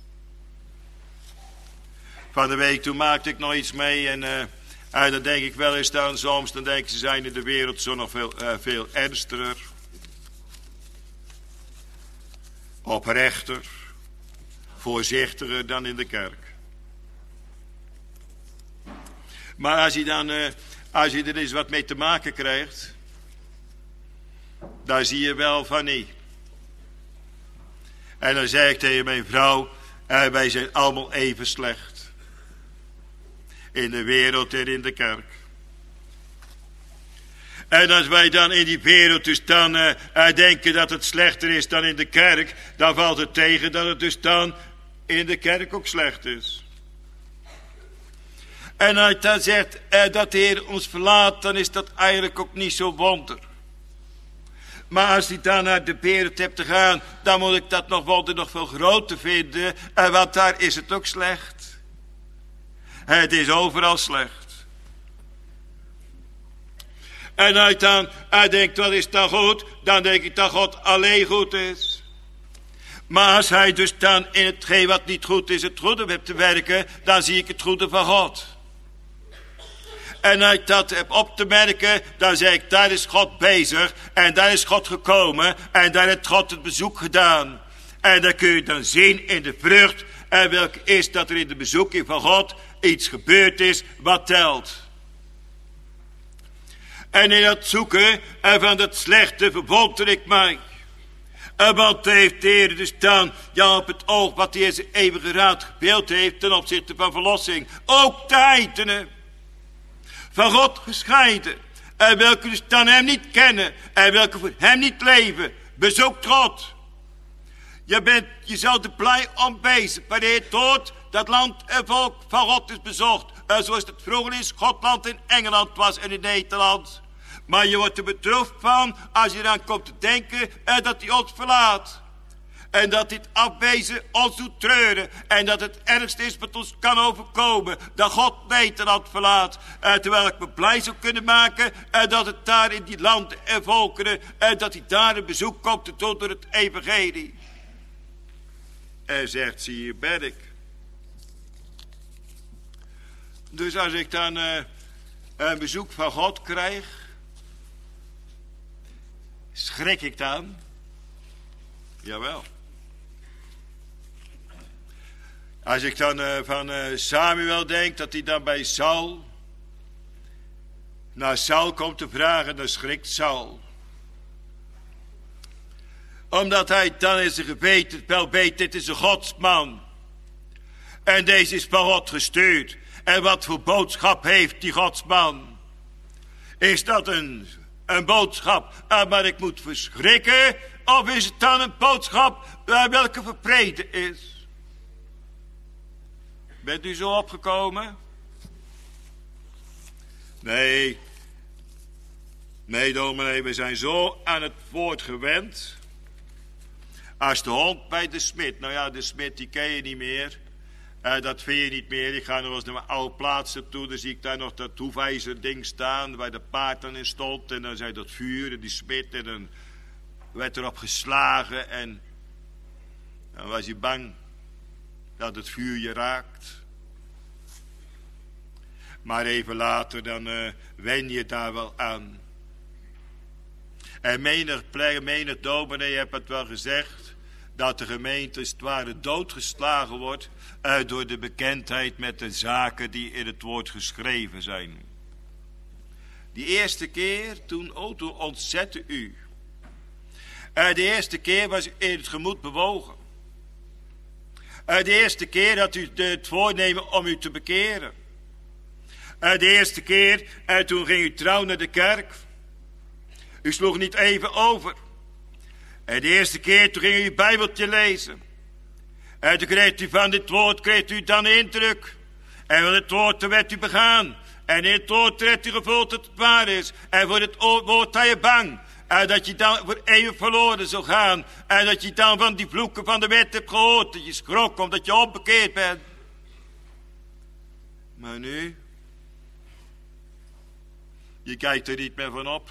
Van de week toen maakte ik nog iets mee en... Uh, En dan denk ik wel eens dan soms, dan denk ik, ze zijn in de wereld zo nog veel, uh, veel ernstiger. Oprechter. Voorzichtiger dan in de kerk. Maar als je dan, uh, als je er eens wat mee te maken krijgt, dan zie je wel van niet. En dan zeg ik tegen mijn vrouw, uh, wij zijn allemaal even slecht. In de wereld en in de kerk. En als wij dan in die wereld dus dan uh, uh, denken dat het slechter is dan in de kerk, dan valt het tegen dat het dus dan in de kerk ook slecht is. En als hij dan zegt uh, dat de Heer ons verlaat, dan is dat eigenlijk ook niet zo wonder. Maar als hij dan naar de wereld hebt te gaan, dan moet ik dat nog wonder nog veel groter vinden, uh, want daar is het ook slecht. Het is overal slecht. En als je dan hij denkt, wat is dan goed? Dan denk ik dat God alleen goed is. Maar als hij dus dan in hetgeen wat niet goed is, het goede hebt te werken, dan zie ik het goede van God. En als ik dat heb op te merken, dan zeg ik, daar is God bezig. En daar is God gekomen. En daar heeft God het bezoek gedaan. En dan kun je dan zien in de vrucht. En welke is dat er in de bezoeking van God iets gebeurd is wat telt. En in dat zoeken en van dat slechte verwonder ik mij. En wat heeft de Heer dus dan, ja op het oog wat hij in zijn eeuwige raad gebeeld heeft ten opzichte van verlossing. Ook de heidenen van God gescheiden. En welke dus dan hem niet kennen. En welke voor hem niet leven. Bezoekt God. Je, bent, je zou er blij om wezen. Wanneer het hoort dat land en volk van God is bezocht. En zoals het vroeger in Schotland en Engeland was en in Nederland. Maar je wordt er bedroefd van als je eraan komt te denken en dat hij ons verlaat. En dat dit afwezen ons doet treuren. En dat het ergste is wat ons kan overkomen. Dat God Nederland verlaat. En terwijl ik me blij zou kunnen maken. En dat het daar in die landen en volkeren. En dat hij daar een bezoek komt te doen door het evangelie. En zegt ze, hier ben ik. Dus als ik dan uh, een bezoek van God krijg. Schrik ik dan? Jawel. Als ik dan uh, van uh, Samuel denk, dat hij dan bij Saul naar Saul komt te vragen, dan schrikt Saul. Omdat hij dan in zijn geweten wel weet, dit is een godsman. En deze is van God gestuurd. En wat voor boodschap heeft die godsman? Is dat een, een boodschap waar ik moet verschrikken? Of is het dan een boodschap waar welke verpreden is? Bent u zo opgekomen? Nee. Nee, dominee, we zijn zo aan het woord gewend. Als de hond bij de smid. Nou ja, de smid die ken je niet meer. Uh, dat vind je niet meer. Ik ga nog eens naar mijn oude plaatsen toe. Dan zie ik daar nog dat hoefijzer ding staan. Waar de paard dan in stond. En dan zei dat vuur en die smid. En dan werd erop geslagen. En dan was hij bang dat het vuur je raakt. Maar even later dan uh, wen je daar wel aan. En menig, menig dominee heeft het wel gezegd. Dat de gemeente als het ware doodgeslagen wordt. Uh, door de bekendheid met de zaken die in het woord geschreven zijn. Die eerste keer toen, oh, toen ontzette u. Uh, de eerste keer was u in het gemoed bewogen. Uh, de eerste keer had u het voornemen om u te bekeren. Uh, de eerste keer, uh, toen ging u trouw naar de kerk. U sloeg niet even over. En de eerste keer, toen ging u uw Bijbeltje lezen. En toen kreeg u van dit woord, kreeg u dan de indruk. En van het woord, toen werd u begaan. En in het woord werd u gevuld dat het waar is. En voor het woord had je bang. En dat je dan voor eeuwig verloren zou gaan. En dat je dan van die vloeken van de wet hebt gehoord. Dat je schrok omdat je onbekeerd bent. Maar nu? Je kijkt er niet meer van op.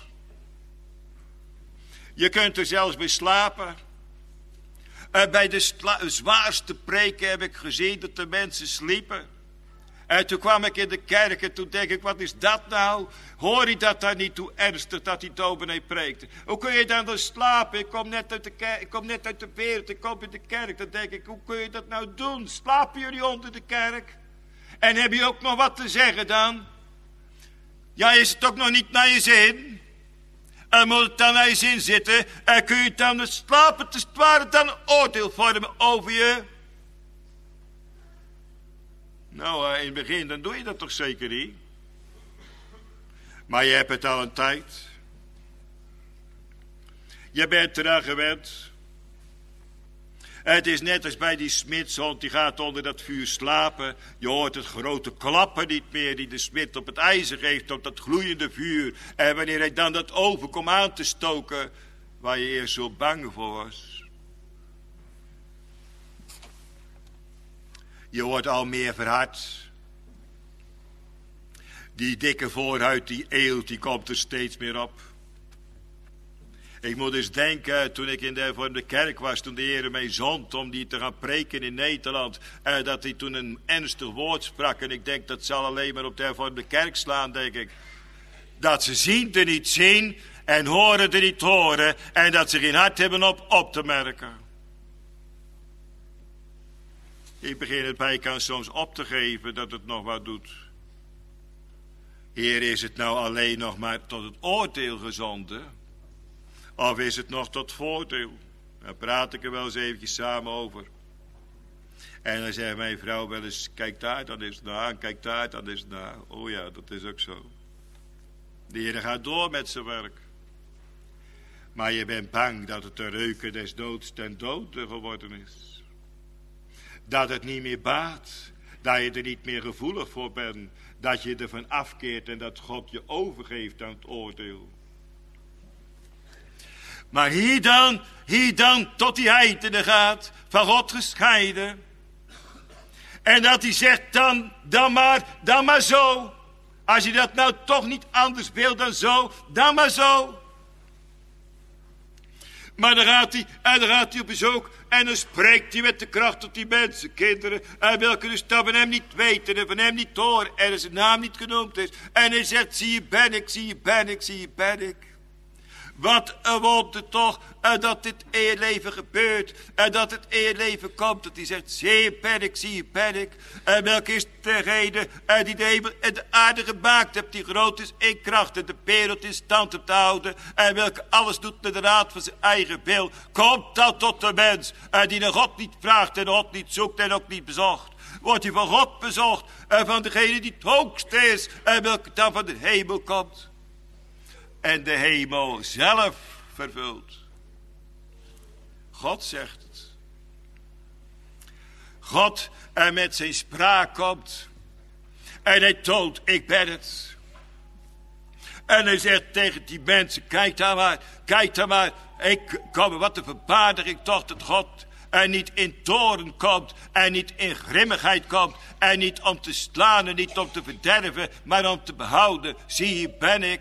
Je kunt er zelfs bij slapen. Uh, bij de sla- zwaarste preken heb ik gezien dat de mensen sliepen. En toen kwam ik in de kerk en toen denk ik, wat is dat nou? Hoor je dat daar niet, hoe ernstig dat die dominee preekte? Hoe kun je dan dan slapen? Ik kom net uit de kerk, ik kom net uit de wereld, ik kom in de kerk. Dan denk ik, hoe kun je dat nou doen? Slapen jullie onder de kerk? En heb je ook nog wat te zeggen dan? Ja, is het ook nog niet naar je zin? En moet het dan naar je zin zitten? En kun je dan slapen, te ware dan een oordeel vormen over je? Nou, in het begin, dan doe je dat toch zeker niet? Maar je hebt het al een tijd. Je bent eraan gewend. Het is net als bij die smidshond, die gaat onder dat vuur slapen. Je hoort het grote klappen niet meer die de smid op het ijzer geeft, op dat gloeiende vuur. En wanneer hij dan dat oven komt aan te stoken, waar je eerst zo bang voor was. Je wordt al meer verhard. Die dikke voorhuid, die eelt, die komt er steeds meer op. Ik moet eens denken, toen ik in de hervormde kerk was, toen de Heer mij zond om die te gaan preken in Nederland, eh, dat hij toen een ernstig woord sprak. En ik denk, dat zal alleen maar op de hervormde kerk slaan, denk ik. Dat ze zien er niet zien en horen er niet horen en dat ze geen hart hebben op op te merken. Ik begin het bijkans soms op te geven dat het nog wat doet. Heer, is het nou alleen nog maar tot het oordeel gezonden? Of is het nog tot voordeel? Daar praat ik er wel eens eventjes samen over. En dan zegt mijn vrouw wel eens, kijk daar dan eens naar, kijk daar dan eens naar. Oh ja, dat is ook zo. De Heer gaat door met zijn werk. Maar je bent bang dat het de reuken des doods ten dode geworden is. Dat het niet meer baat. Dat je er niet meer gevoelig voor bent. Dat je ervan afkeert en dat God je overgeeft aan het oordeel. Maar hier dan, hier dan tot die heidenen gaat, van God gescheiden. En dat hij zegt dan, dan maar, dan maar zo. Als je dat nou toch niet anders wil dan zo, dan maar zo. Maar dan gaat hij, en dan gaat hij op bezoek en dan spreekt hij met de kracht tot die mensen, kinderen, en welke dus dat van hem niet weten en van hem niet horen en zijn naam niet genoemd is. En hij zegt, zie je ben ik, zie je ben ik, zie je ben ik. Wat een wonder toch, en dat dit eerleven gebeurt, en dat het eerleven komt, dat hij zegt, zie je ben ik, zie je ben ik. En welke is degene en die de hemel en de aarde gemaakt hebt, die groot is in kracht en de wereld in stand hebt te houden, en welke alles doet met de raad van zijn eigen wil, komt dan tot de mens, en die de God niet vraagt en God niet zoekt en ook niet bezocht. Wordt hij van God bezocht, en van degene die het hoogste is, en welke dan van de hemel komt. En de hemel zelf vervult. God zegt het. God en met zijn spraak komt. En hij toont, ik ben het. En hij zegt tegen die mensen, kijk daar maar, kijk daar maar. Ik kom, wat een verbaardiging toch dat God en niet in toorn komt en niet in grimmigheid komt en niet om te slaan en niet om te verderven, maar om te behouden. Zie, hier ben ik.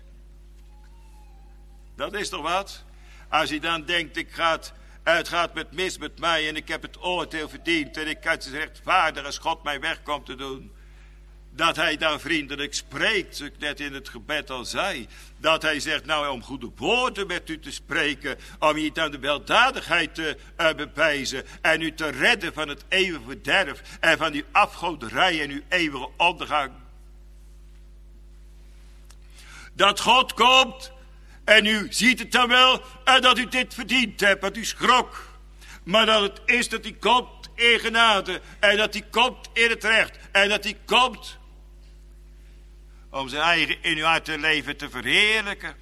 Dat is toch wat? Als hij dan denkt, ik gaat, het gaat met mis met mij en ik heb het oordeel verdiend en ik kan het rechtvaardig als God mij weg komt te doen. Dat hij dan vriendelijk spreekt, zoals ik net in het gebed al zei. Dat hij zegt, nou om goede woorden met u te spreken, om je dan de weldadigheid te uh, bewijzen en u te redden van het eeuwige verderf en van uw afgoderij en uw eeuwige ondergang. Dat God komt. En u ziet het dan wel, en dat u dit verdiend hebt, dat u schrok. Maar dat het is dat hij komt in genade, en dat hij komt in het recht, en dat hij komt om zijn eigen in uw hart te leven te verheerlijken.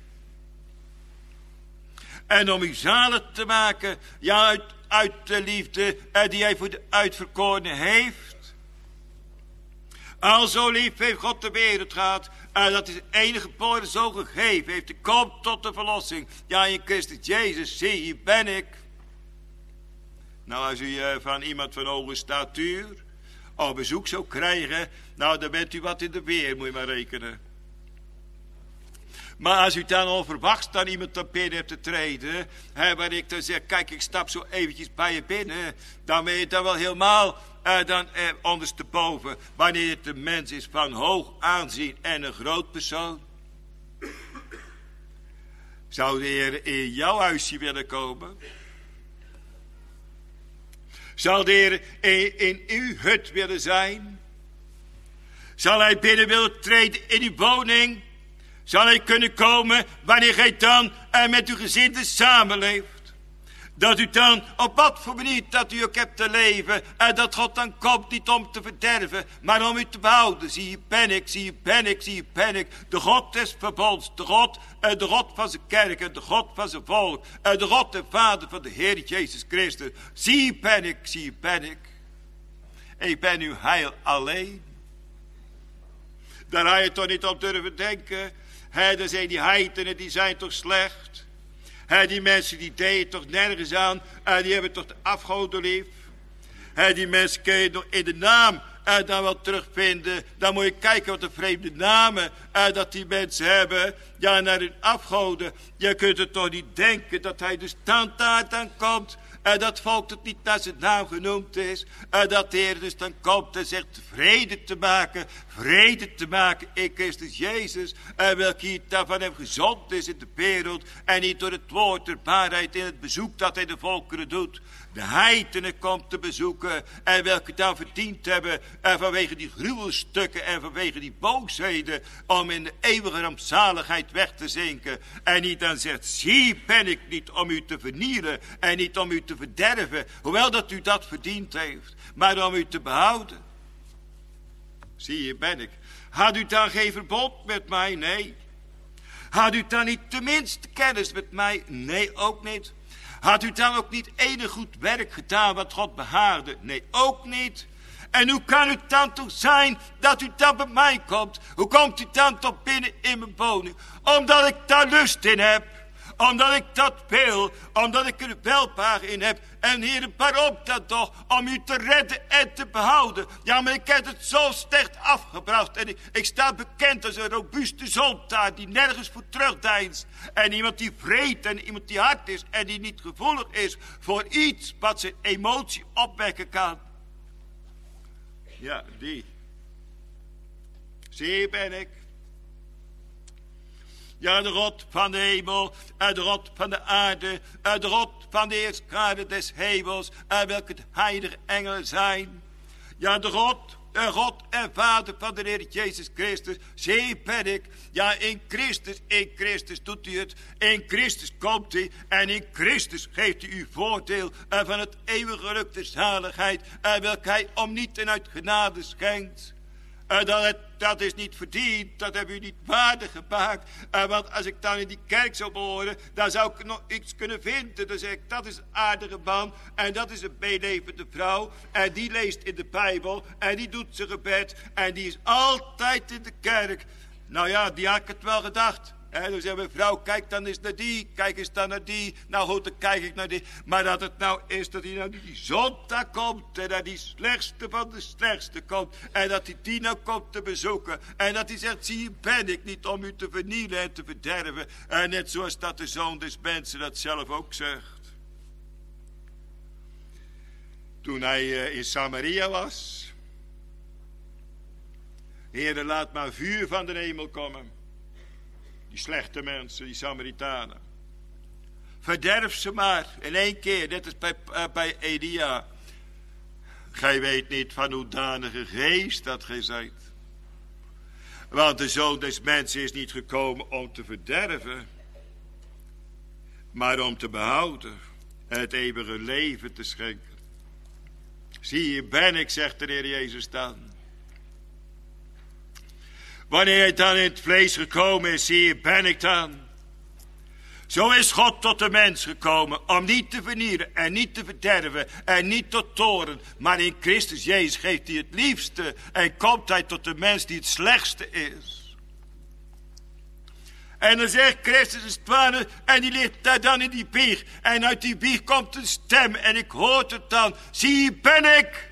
En om u zalig te maken, ja, uit, uit de liefde die hij voor de uitverkorenen heeft. Al zo lief heeft God de wereld gehad, en dat is het enige geboren zo gegeven heeft. De komt tot de verlossing. Ja, in Christus Jezus, zie, hier ben ik. Nou, als u uh, van iemand van hoge statuur op bezoek zou krijgen, nou, dan bent u wat in de weer, moet je maar rekenen. Maar als u dan onverwachts dan iemand op binnen hebt te treden, hè, waar ik dan zeg, kijk, ik stap zo eventjes bij je binnen, dan ben je dan wel helemaal uh, dan, uh, ondersteboven, wanneer het een mens is van hoog aanzien en een groot persoon. Zou de Heer in jouw huisje willen komen? Zal de Heer in, in uw hut willen zijn? Zal hij binnen willen treden in uw woning? Zal hij kunnen komen wanneer gij dan uh, met uw gezin samenleeft? Dat u dan op wat voor manier dat u ook hebt te leven. En dat God dan komt niet om te verderven, maar om u te behouden. Zie, hier ben ik, zie, hier ben ik, zie, hier ben ik. De God des verbonds, de God, uh, de God van zijn kerk en de God van zijn volk. Uh, de God en Vader van de Heer Jezus Christus. Zie, hier ben ik, zie, hier ben ik. Ik ben uw heil alleen. Daar ga je toch niet op durven denken. He, dan zijn die heidenen, die zijn toch slecht. He, die mensen die deden toch nergens aan. En die hebben toch de afgoden lief. He, die mensen kun je nog in de naam en dan wel terugvinden. Dan moet je kijken wat de vreemde namen en dat die mensen hebben. Ja, naar hun afgoden. Je kunt het toch niet denken dat hij dus dan daar dan komt. En dat volk het niet naar zijn naam genoemd is. En dat de Heer dus dan komt en zegt vrede te maken. Vrede te maken in Christus Jezus. En welke hier van hem gezond is in de wereld. En niet door het woord der waarheid in het bezoek dat hij de volkeren doet. De heidenen komt te bezoeken. En welke dan verdiend hebben. En vanwege die gruwelstukken en vanwege die boosheden. Om in de eeuwige rampzaligheid weg te zinken. En niet dan zegt, zie ben ik niet om u te vernielen. En niet om u te verderven. Hoewel dat u dat verdiend heeft. Maar om u te behouden. Zie, hier ben ik. Had u dan geen verbond met mij? Nee. Had u dan niet tenminste kennis met mij? Nee, ook niet. Had u dan ook niet enig goed werk gedaan wat God behaagde? Nee, ook niet. En hoe kan het dan toch zijn dat u dan bij mij komt? Hoe komt u dan toch binnen in mijn woning? Omdat ik daar lust in heb. Omdat ik dat wil. Omdat ik er welbehagen in heb. En Heer, waarom dat toch? Om u te redden en te behouden. Ja, maar ik heb het zo slecht afgebracht. En ik, ik sta bekend als een robuuste zondaar die nergens voor terugdeinst. En iemand die vreed en iemand die hard is. En die niet gevoelig is voor iets wat zijn emotie opwekken kan. Ja, die. Zie, ben ik. Ja, de rot van de hemel, en de rot van de aarde, en de rot van de heerschade des hemels, en welke de heilige engelen zijn. Ja, de rot, de God en Vader van de Heer Jezus Christus, zie, ben ik. Ja, in Christus, in Christus doet u het, in Christus komt hij, en in Christus geeft hij u voordeel, en van het eeuwige geluk der zaligheid, en welke hij om niet en uit genade schenkt. En dat, het, dat is niet verdiend, dat hebben u niet waardig gemaakt. En want als ik dan in die kerk zou behoren, dan zou ik nog iets kunnen vinden. Dan zeg ik, dat is een aardige man en dat is een meelevende vrouw. En die leest in de Bijbel en die doet zijn gebed en die is altijd in de kerk. Nou ja, die had ik het wel gedacht. En dan zei mijn vrouw, kijk dan eens naar die, kijk eens dan naar die. Nou goed, dan kijk ik naar die. Maar dat het nou is dat hij nou die zondag komt. En dat die slechtste van de slechtste komt. En dat hij die nou komt te bezoeken. En dat hij zegt, zie je, ben ik niet om u te vernielen en te verderven. En net zoals dat de Zoon des Mensen dat zelf ook zegt. Toen hij uh, in Samaria was. Heere, laat maar vuur van de hemel komen. Die slechte mensen, die Samaritanen. Verderf ze maar in één keer, net als bij, uh, bij Elia. Gij weet niet van hoedanige geest dat gij zijt. Want de Zoon des Mensen is niet gekomen om te verderven, maar om te behouden en het eeuwige leven te schenken. Zie, hier ben ik, zegt de Heer Jezus dan. Wanneer hij dan in het vlees gekomen is, zie je, ben ik dan. Zo is God tot de mens gekomen, om niet te vernielen en niet te verderven en niet tot toren. Maar in Christus Jezus geeft hij het liefste en komt hij tot de mens die het slechtste is. En dan zegt Christus het ware, en die ligt daar dan in die bieg. En uit die bieg komt een stem en ik hoor het dan. Zie, ben ik.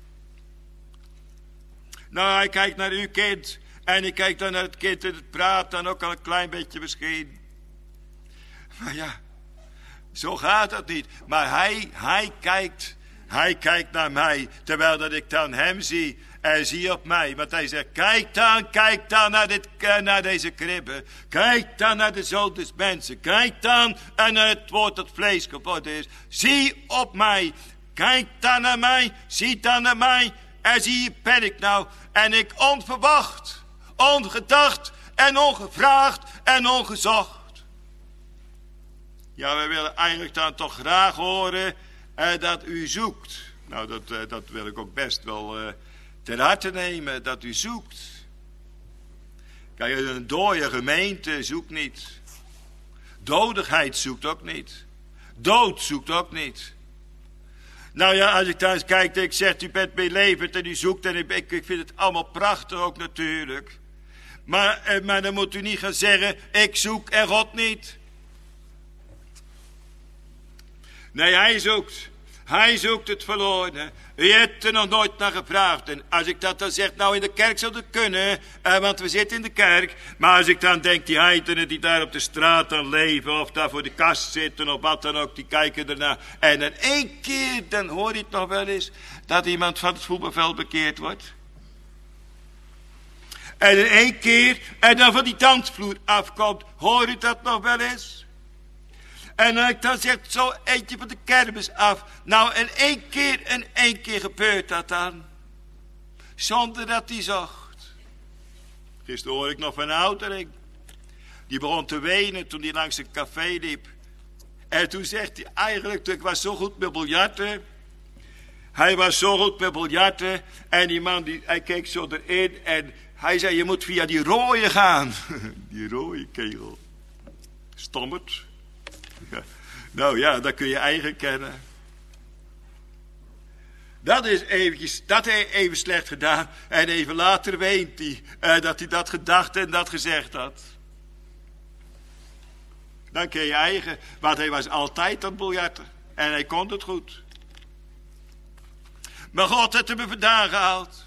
Nou, hij kijkt naar uw kind. En ik kijk dan naar het kind en het praat dan ook al een klein beetje misschien. Maar ja, zo gaat dat niet. Maar hij, hij kijkt, hij kijkt naar mij. Terwijl dat ik dan hem zie en zie op mij. Want hij zegt, kijk dan, kijk dan naar, dit, naar deze kribbe. Kijk dan naar de Zoon des Mensen. Kijk dan en naar het woord dat vlees geworden is. Zie op mij. Kijk dan naar mij. Zie dan naar mij. En zie je, ben ik nou. En ik onverwacht. Ongedacht en ongevraagd en ongezocht. Ja, we willen eigenlijk dan toch graag horen eh, dat u zoekt. Nou, dat, eh, dat wil ik ook best wel eh, ter harte nemen, dat u zoekt. Kijk, een dode gemeente zoekt niet. Dodigheid zoekt ook niet. Dood zoekt ook niet. Nou ja, als ik thuis kijk en ik zeg, u bent meelevend en u zoekt en ik, ik vind het allemaal prachtig ook natuurlijk. Maar, eh, maar dan moet u niet gaan zeggen, ik zoek en God niet. Nee, hij zoekt. Hij zoekt het verloren. U hebt er nog nooit naar gevraagd. En als ik dat dan zeg, nou in de kerk zou dat kunnen, eh, want we zitten in de kerk. Maar als ik dan denk, die heidenen die daar op de straat dan leven, of daar voor de kast zitten, of wat dan ook, die kijken ernaar. En in één keer, dan hoor je het nog wel eens, dat iemand van het voetbalveld bekeerd wordt. En in één keer, en dan van die dansvloer afkomt, hoor je dat nog wel eens? En dan, dan zegt zo eentje van de kermis af. Nou, in één keer, in één keer gebeurt dat dan. Zonder dat hij zocht. Gisteren hoor ik nog van een oudering. Die begon te wenen toen hij langs een café liep. En toen zegt hij eigenlijk, ik was zo goed met biljarten. Hij was zo goed met biljarten. En die man, die, hij keek zo erin. En hij zei, je moet via die rode gaan. Die rode kegel. Stommerd. Ja. Nou ja, dat kun je eigen kennen. Dat is eventjes, dat heeft hij even slecht gedaan. En even later weent hij eh, dat hij dat gedacht en dat gezegd had. Dan kun je eigen, want hij was altijd aan het biljarten. En hij kon het goed. Maar God heeft hem vandaan gehaald.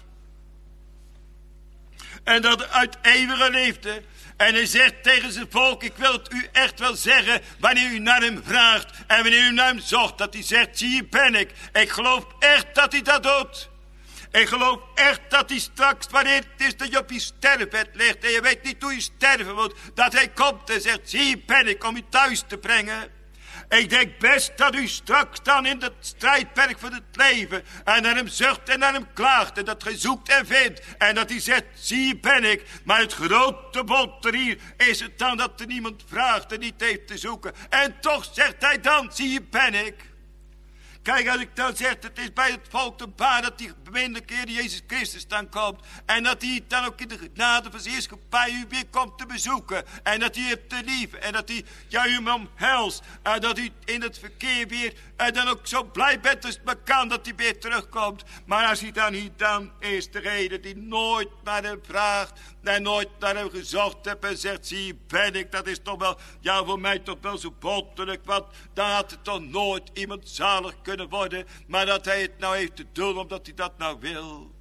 En dat uit eeuwige liefde. En hij zegt tegen zijn volk, ik wil het u echt wel zeggen, wanneer u naar hem vraagt en wanneer u naar hem zocht, dat hij zegt, zie hier ben ik. Ik geloof echt dat hij dat doet. Ik geloof echt dat hij straks, wanneer het is dat je op je sterfbed ligt en je weet niet hoe je sterven moet, dat hij komt en zegt, zie hier ben ik om u thuis te brengen. Ik denk best dat u straks dan in het strijdperk van het leven en naar hem zucht en naar hem klaagt en dat gij zoekt en vindt en dat hij zegt, zie hier ben ik. Maar het grote wonder hier is het dan dat er niemand vraagt en niet heeft te zoeken. En toch zegt hij dan, zie hier ben ik. Kijk, als ik dan zeg, het is bij het volk te baar dat die beminde Heer Jezus Christus dan komt. En dat hij dan ook in de genade van zijn heerschappij u weer komt te bezoeken. En dat hij hebt te lief. En dat hij ja, u omhelst. En dat u in het verkeer weer en dan ook zo blij bent als het maar kan dat hij weer terugkomt. Maar als hij dan niet dan is degene die nooit naar hem vraagt. En nooit naar hem gezocht hebt en zegt, zie hier ben ik. Dat is toch wel, ja voor mij toch wel zo bottelijk. Want dan had het toch nooit iemand zalig kunnen worden. Maar dat hij het nou heeft te doen omdat hij dat nou wil.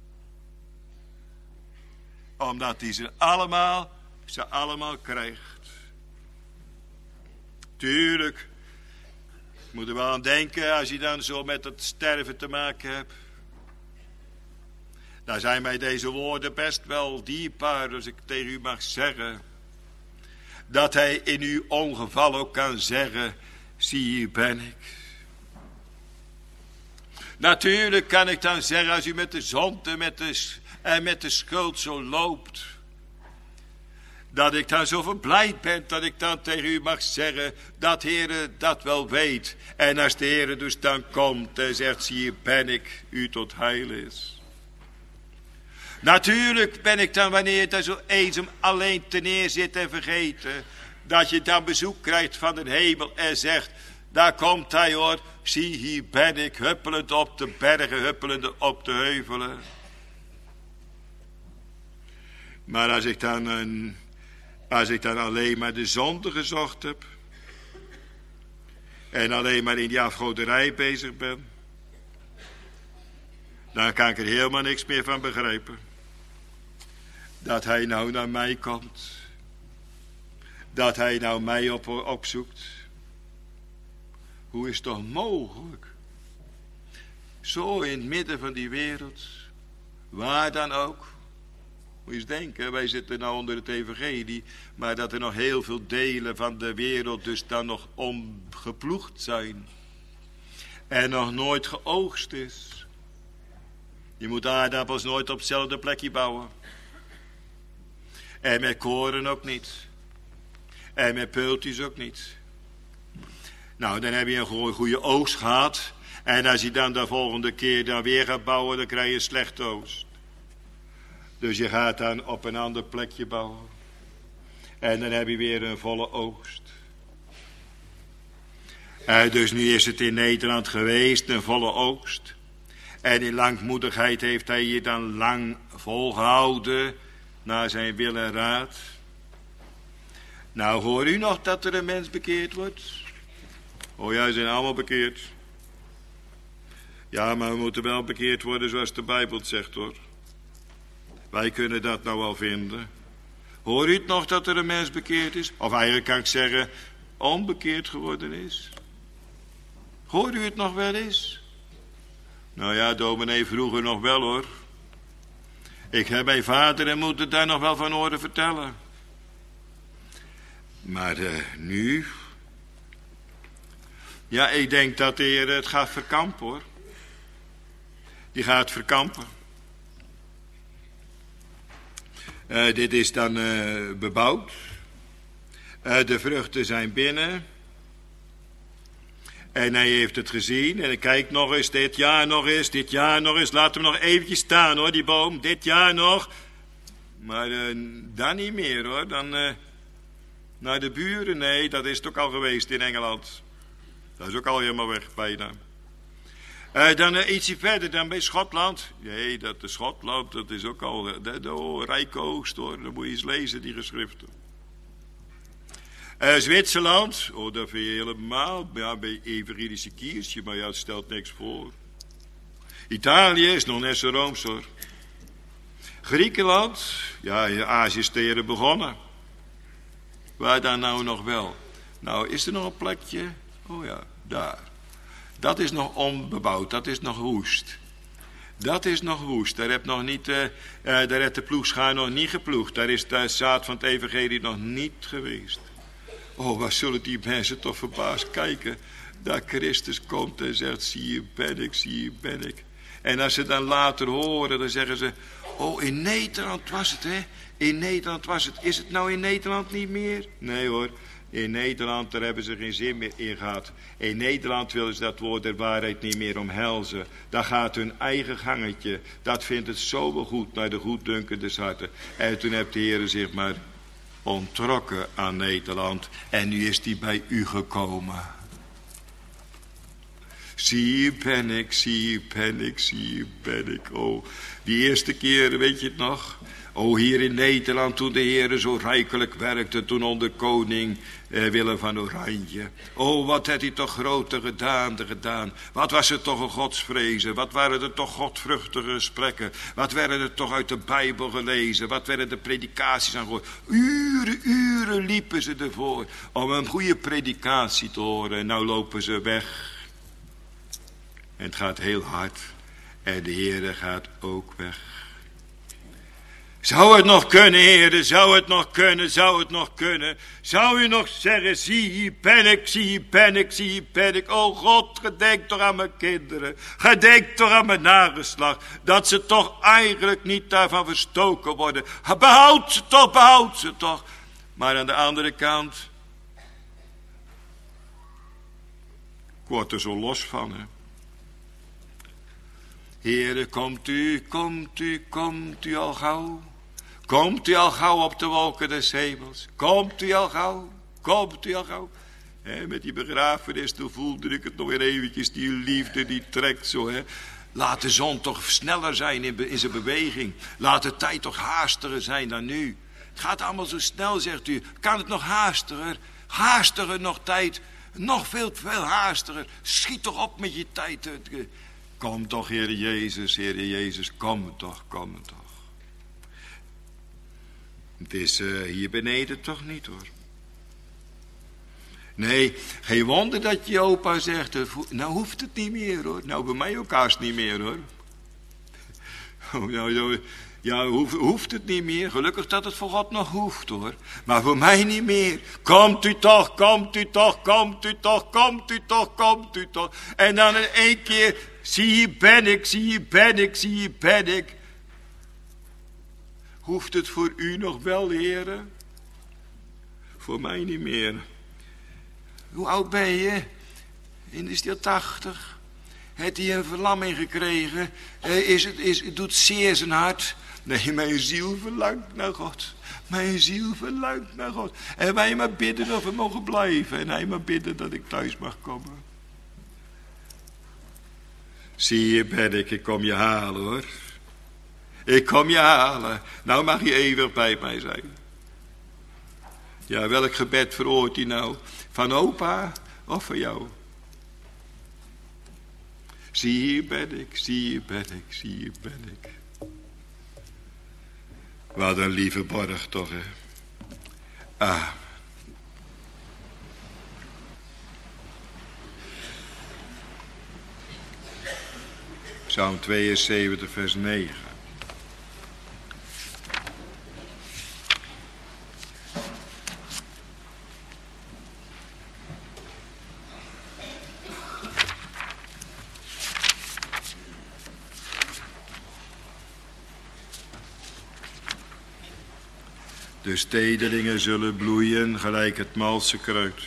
Omdat hij ze allemaal, ze allemaal krijgt. Tuurlijk. Moet er wel aan denken als je dan zo met het sterven te maken hebt. Daar zijn mij deze woorden best wel dierbaar, als ik tegen u mag zeggen. Dat hij in uw ongeval ook kan zeggen, zie hier ben ik. Natuurlijk kan ik dan zeggen, als u met de zonde met de, en met de schuld zo loopt. Dat ik dan zo verblijd ben, dat ik dan tegen u mag zeggen, dat Heere dat wel weet. En als de Heere dus dan komt en zegt, zie hier ben ik, u tot heil is. Natuurlijk ben ik dan, wanneer je daar zo eenzaam alleen te neer zit en vergeten, dat je dan bezoek krijgt van de hemel en zegt, daar komt hij hoor, zie hier ben ik, huppelend op de bergen, huppelend op de heuvelen. Maar als ik dan, een, als ik dan alleen maar de zonde gezocht heb, en alleen maar in die afgoderij bezig ben, dan kan ik er helemaal niks meer van begrijpen. Dat hij nou naar mij komt. Dat hij nou mij op, opzoekt. Hoe is het toch mogelijk? Zo in het midden van die wereld. Waar dan ook. Moet je eens denken, wij zitten nou onder het evangelie. Maar dat er nog heel veel delen van de wereld dus dan nog omgeploegd zijn. En nog nooit geoogst is. Je moet aardappels nooit op hetzelfde plekje bouwen. En met koren ook niet. En met peultjes ook niet. Nou, dan heb je een goede oogst gehad. En als je dan de volgende keer dan weer gaat bouwen, dan krijg je een slechte oogst. Dus je gaat dan op een ander plekje bouwen. En dan heb je weer een volle oogst. Uh, dus nu is het in Nederland geweest, een volle oogst. En in langmoedigheid heeft hij je dan lang volgehouden naar zijn wil en raad. Nou, hoor u nog dat er een mens bekeerd wordt? Oh ja, ze zijn allemaal bekeerd. Ja, maar we moeten wel bekeerd worden zoals de Bijbel het zegt, hoor. Wij kunnen dat nou wel vinden. Hoor u het nog dat er een mens bekeerd is? Of eigenlijk kan ik zeggen, onbekeerd geworden is. Hoor u het nog wel eens? Nou ja, dominee vroeger nog wel, hoor. Ik heb mijn vader en moeder daar nog wel van horen vertellen. Maar uh, nu... Ja, ik denk dat de Heer het gaat verkampen, hoor. Die gaat verkampen. Uh, dit is dan uh, bebouwd. Uh, de vruchten zijn binnen. En hij heeft het gezien. En hij kijkt nog eens, dit jaar nog eens, dit jaar nog eens. Laat hem nog eventjes staan, hoor, die boom. Dit jaar nog. Maar uh, dan niet meer, hoor. Dan, uh, Naar de buren? Nee, dat is het ook al geweest in Engeland. Dat is ook al helemaal weg bijna. Uh, dan uh, ietsje verder, dan bij Schotland. Nee, dat is Schotland, dat is ook al de, de, de oh, rijke oogst hoor. Dan moet je eens lezen, die geschriften. Uh, Zwitserland, oh, dat vind je helemaal, ja, bij Everidische Kiersje, maar ja, het stelt niks voor. Italië is nog net zo rooms hoor. Griekenland, ja, Azië is teren begonnen. Waar dan nou nog wel? Nou, is er nog een plekje? Oh ja, daar. Dat is nog onbebouwd, dat is nog woest. Dat is nog woest, daar heb nog niet, uh, uh, daar heeft de ploegschaar nog niet geploegd. Daar is de zaad van het evangelie nog niet geweest. Oh, wat zullen die mensen toch verbaasd kijken, dat Christus komt en zegt, zie je ben ik, zie je ben ik. En als ze dan later horen, dan zeggen ze, oh, in Nederland was het, hè? In Nederland was het. Is het nou in Nederland niet meer? Nee hoor, in Nederland, daar hebben ze geen zin meer in gehad. In Nederland willen ze dat woord der waarheid niet meer omhelzen. Dat gaat hun eigen gangetje. Dat vindt het zo wel goed naar de goeddunkende harten. En toen heeft de Heer zich maar onttrokken aan Nederland. En nu is die bij u gekomen. Zie ben ik, zie ben ik, zie ben ik. Oh, die eerste keer, weet je het nog? Oh, hier in Nederland, toen de Heer zo rijkelijk werkte, toen onder koning eh, Willem van Oranje. Oh, wat had hij toch grote gedaante gedaan. Wat was er toch een godsvrezen. Wat waren er toch godvruchtige gesprekken. Wat werden er toch uit de Bijbel gelezen. Wat werden de predikaties aan gehoord. Uren, uren liepen ze ervoor om een goede predikatie te horen. En nou lopen ze weg. En het gaat heel hard. En de Heer gaat ook weg. Zou het nog kunnen, Heere, zou het nog kunnen, zou het nog kunnen. Zou u nog zeggen, zie hier ben ik, zie hier ben ik, zie hier ben ik. O God, gedenk toch aan mijn kinderen. Gedenk toch aan mijn nageslacht. Dat ze toch eigenlijk niet daarvan verstoken worden. Behoud ze toch, behoud ze toch. Maar aan de andere kant, ik word er zo los van, hè. Heere, komt u, komt u, komt u al gauw. Komt u al gauw op de wolken des hemels. Komt u al gauw, komt u al gauw. He, met die begrafenis, toen voelde ik het nog weer eventjes. Die liefde, die trekt zo. He. Laat de zon toch sneller zijn in, in zijn beweging. Laat de tijd toch haastiger zijn dan nu. Het gaat allemaal zo snel, zegt u. Kan het nog haastiger? Haastiger nog tijd. Nog veel, veel haastiger. Schiet toch op met je tijd. Kom toch, Heer Jezus, Heer Jezus, kom toch, kom toch. Het is uh, hier beneden toch niet, hoor. Nee, geen wonder dat je opa zegt, nou hoeft het niet meer, hoor. Nou, bij mij ook haast niet meer, hoor. Oh, nou, nou, ja, hoeft, hoeft het niet meer. Gelukkig dat het voor God nog hoeft, hoor. Maar voor mij niet meer. Komt u toch, komt u toch, komt u toch, komt u toch, komt u toch. En dan in één keer, zie hier ben ik, zie hier ben ik, zie hier ben ik. Hoeft het voor u nog wel, heren? Voor mij niet meer. Hoe oud ben je? In de stil tachtig. Heeft hij een verlamming gekregen? Is het, is, het doet zeer zijn hart. Nee, mijn ziel verlangt naar God. Mijn ziel verlangt naar God. En wij maar bidden of we mogen blijven. En hij maar bidden dat ik thuis mag komen. Zie je, ben ik, ik kom je halen, hoor. Ik kom je halen. Nou mag je eeuwig bij mij zijn. Ja, welk gebed veroort hij nou? Van opa of van jou? Zie hier ben ik, zie hier ben ik, zie hier ben ik. Wat een lieve borg toch, hè? Ah. Psalm tweeënzeventig, vers negen. De stedelingen zullen bloeien gelijk het malse kruid.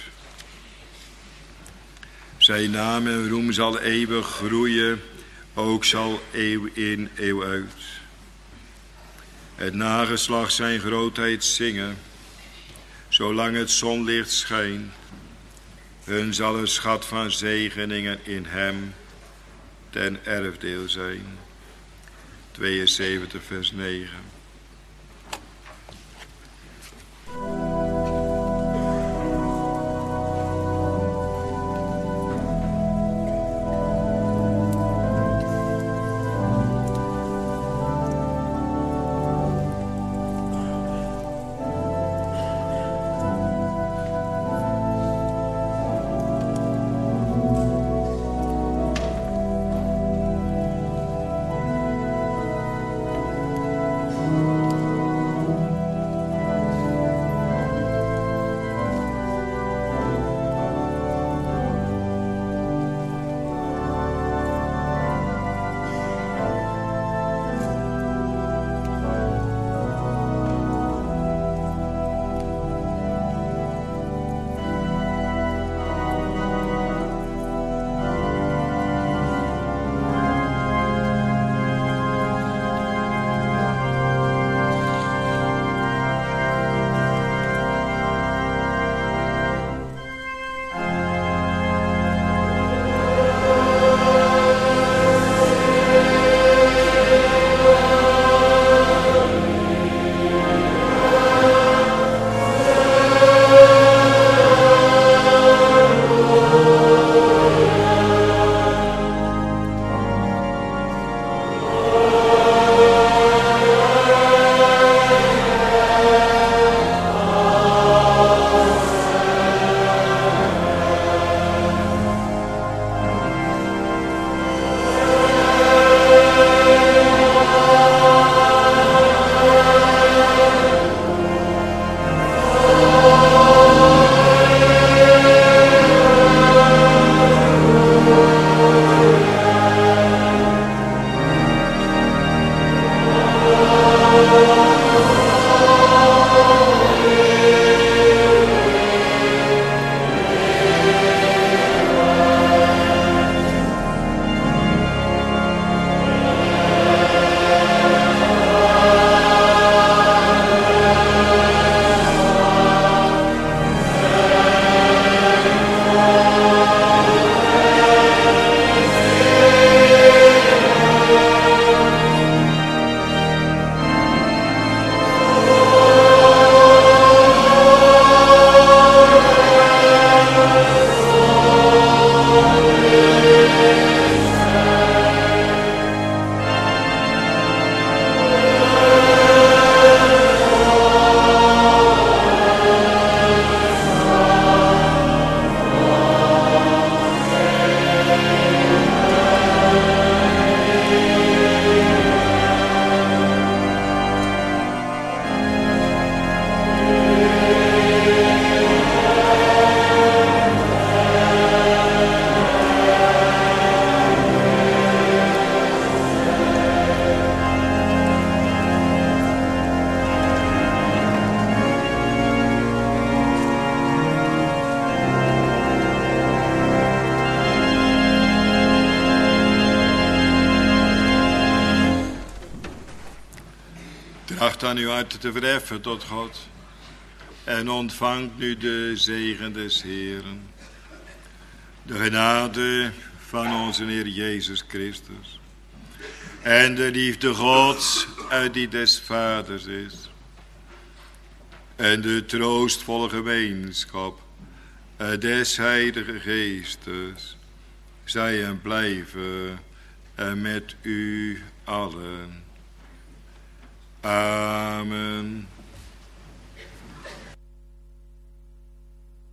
Zijn naam en roem zal eeuwig groeien, ook zal eeuw in eeuw uit. Het nageslacht zijn grootheid zingen. zolang het zonlicht schijnt. Hun zal een schat van zegeningen in hem ten erfdeel zijn. tweeënzeventig vers negen. Tracht aan uw hart te verheffen tot God en ontvangt nu de zegen des Heeren. De genade van onze Heer Jezus Christus en de liefde Gods uit die des Vaders is en de troostvolle gemeenschap des Heilige Geestes zij en blijven met u allen. Amen.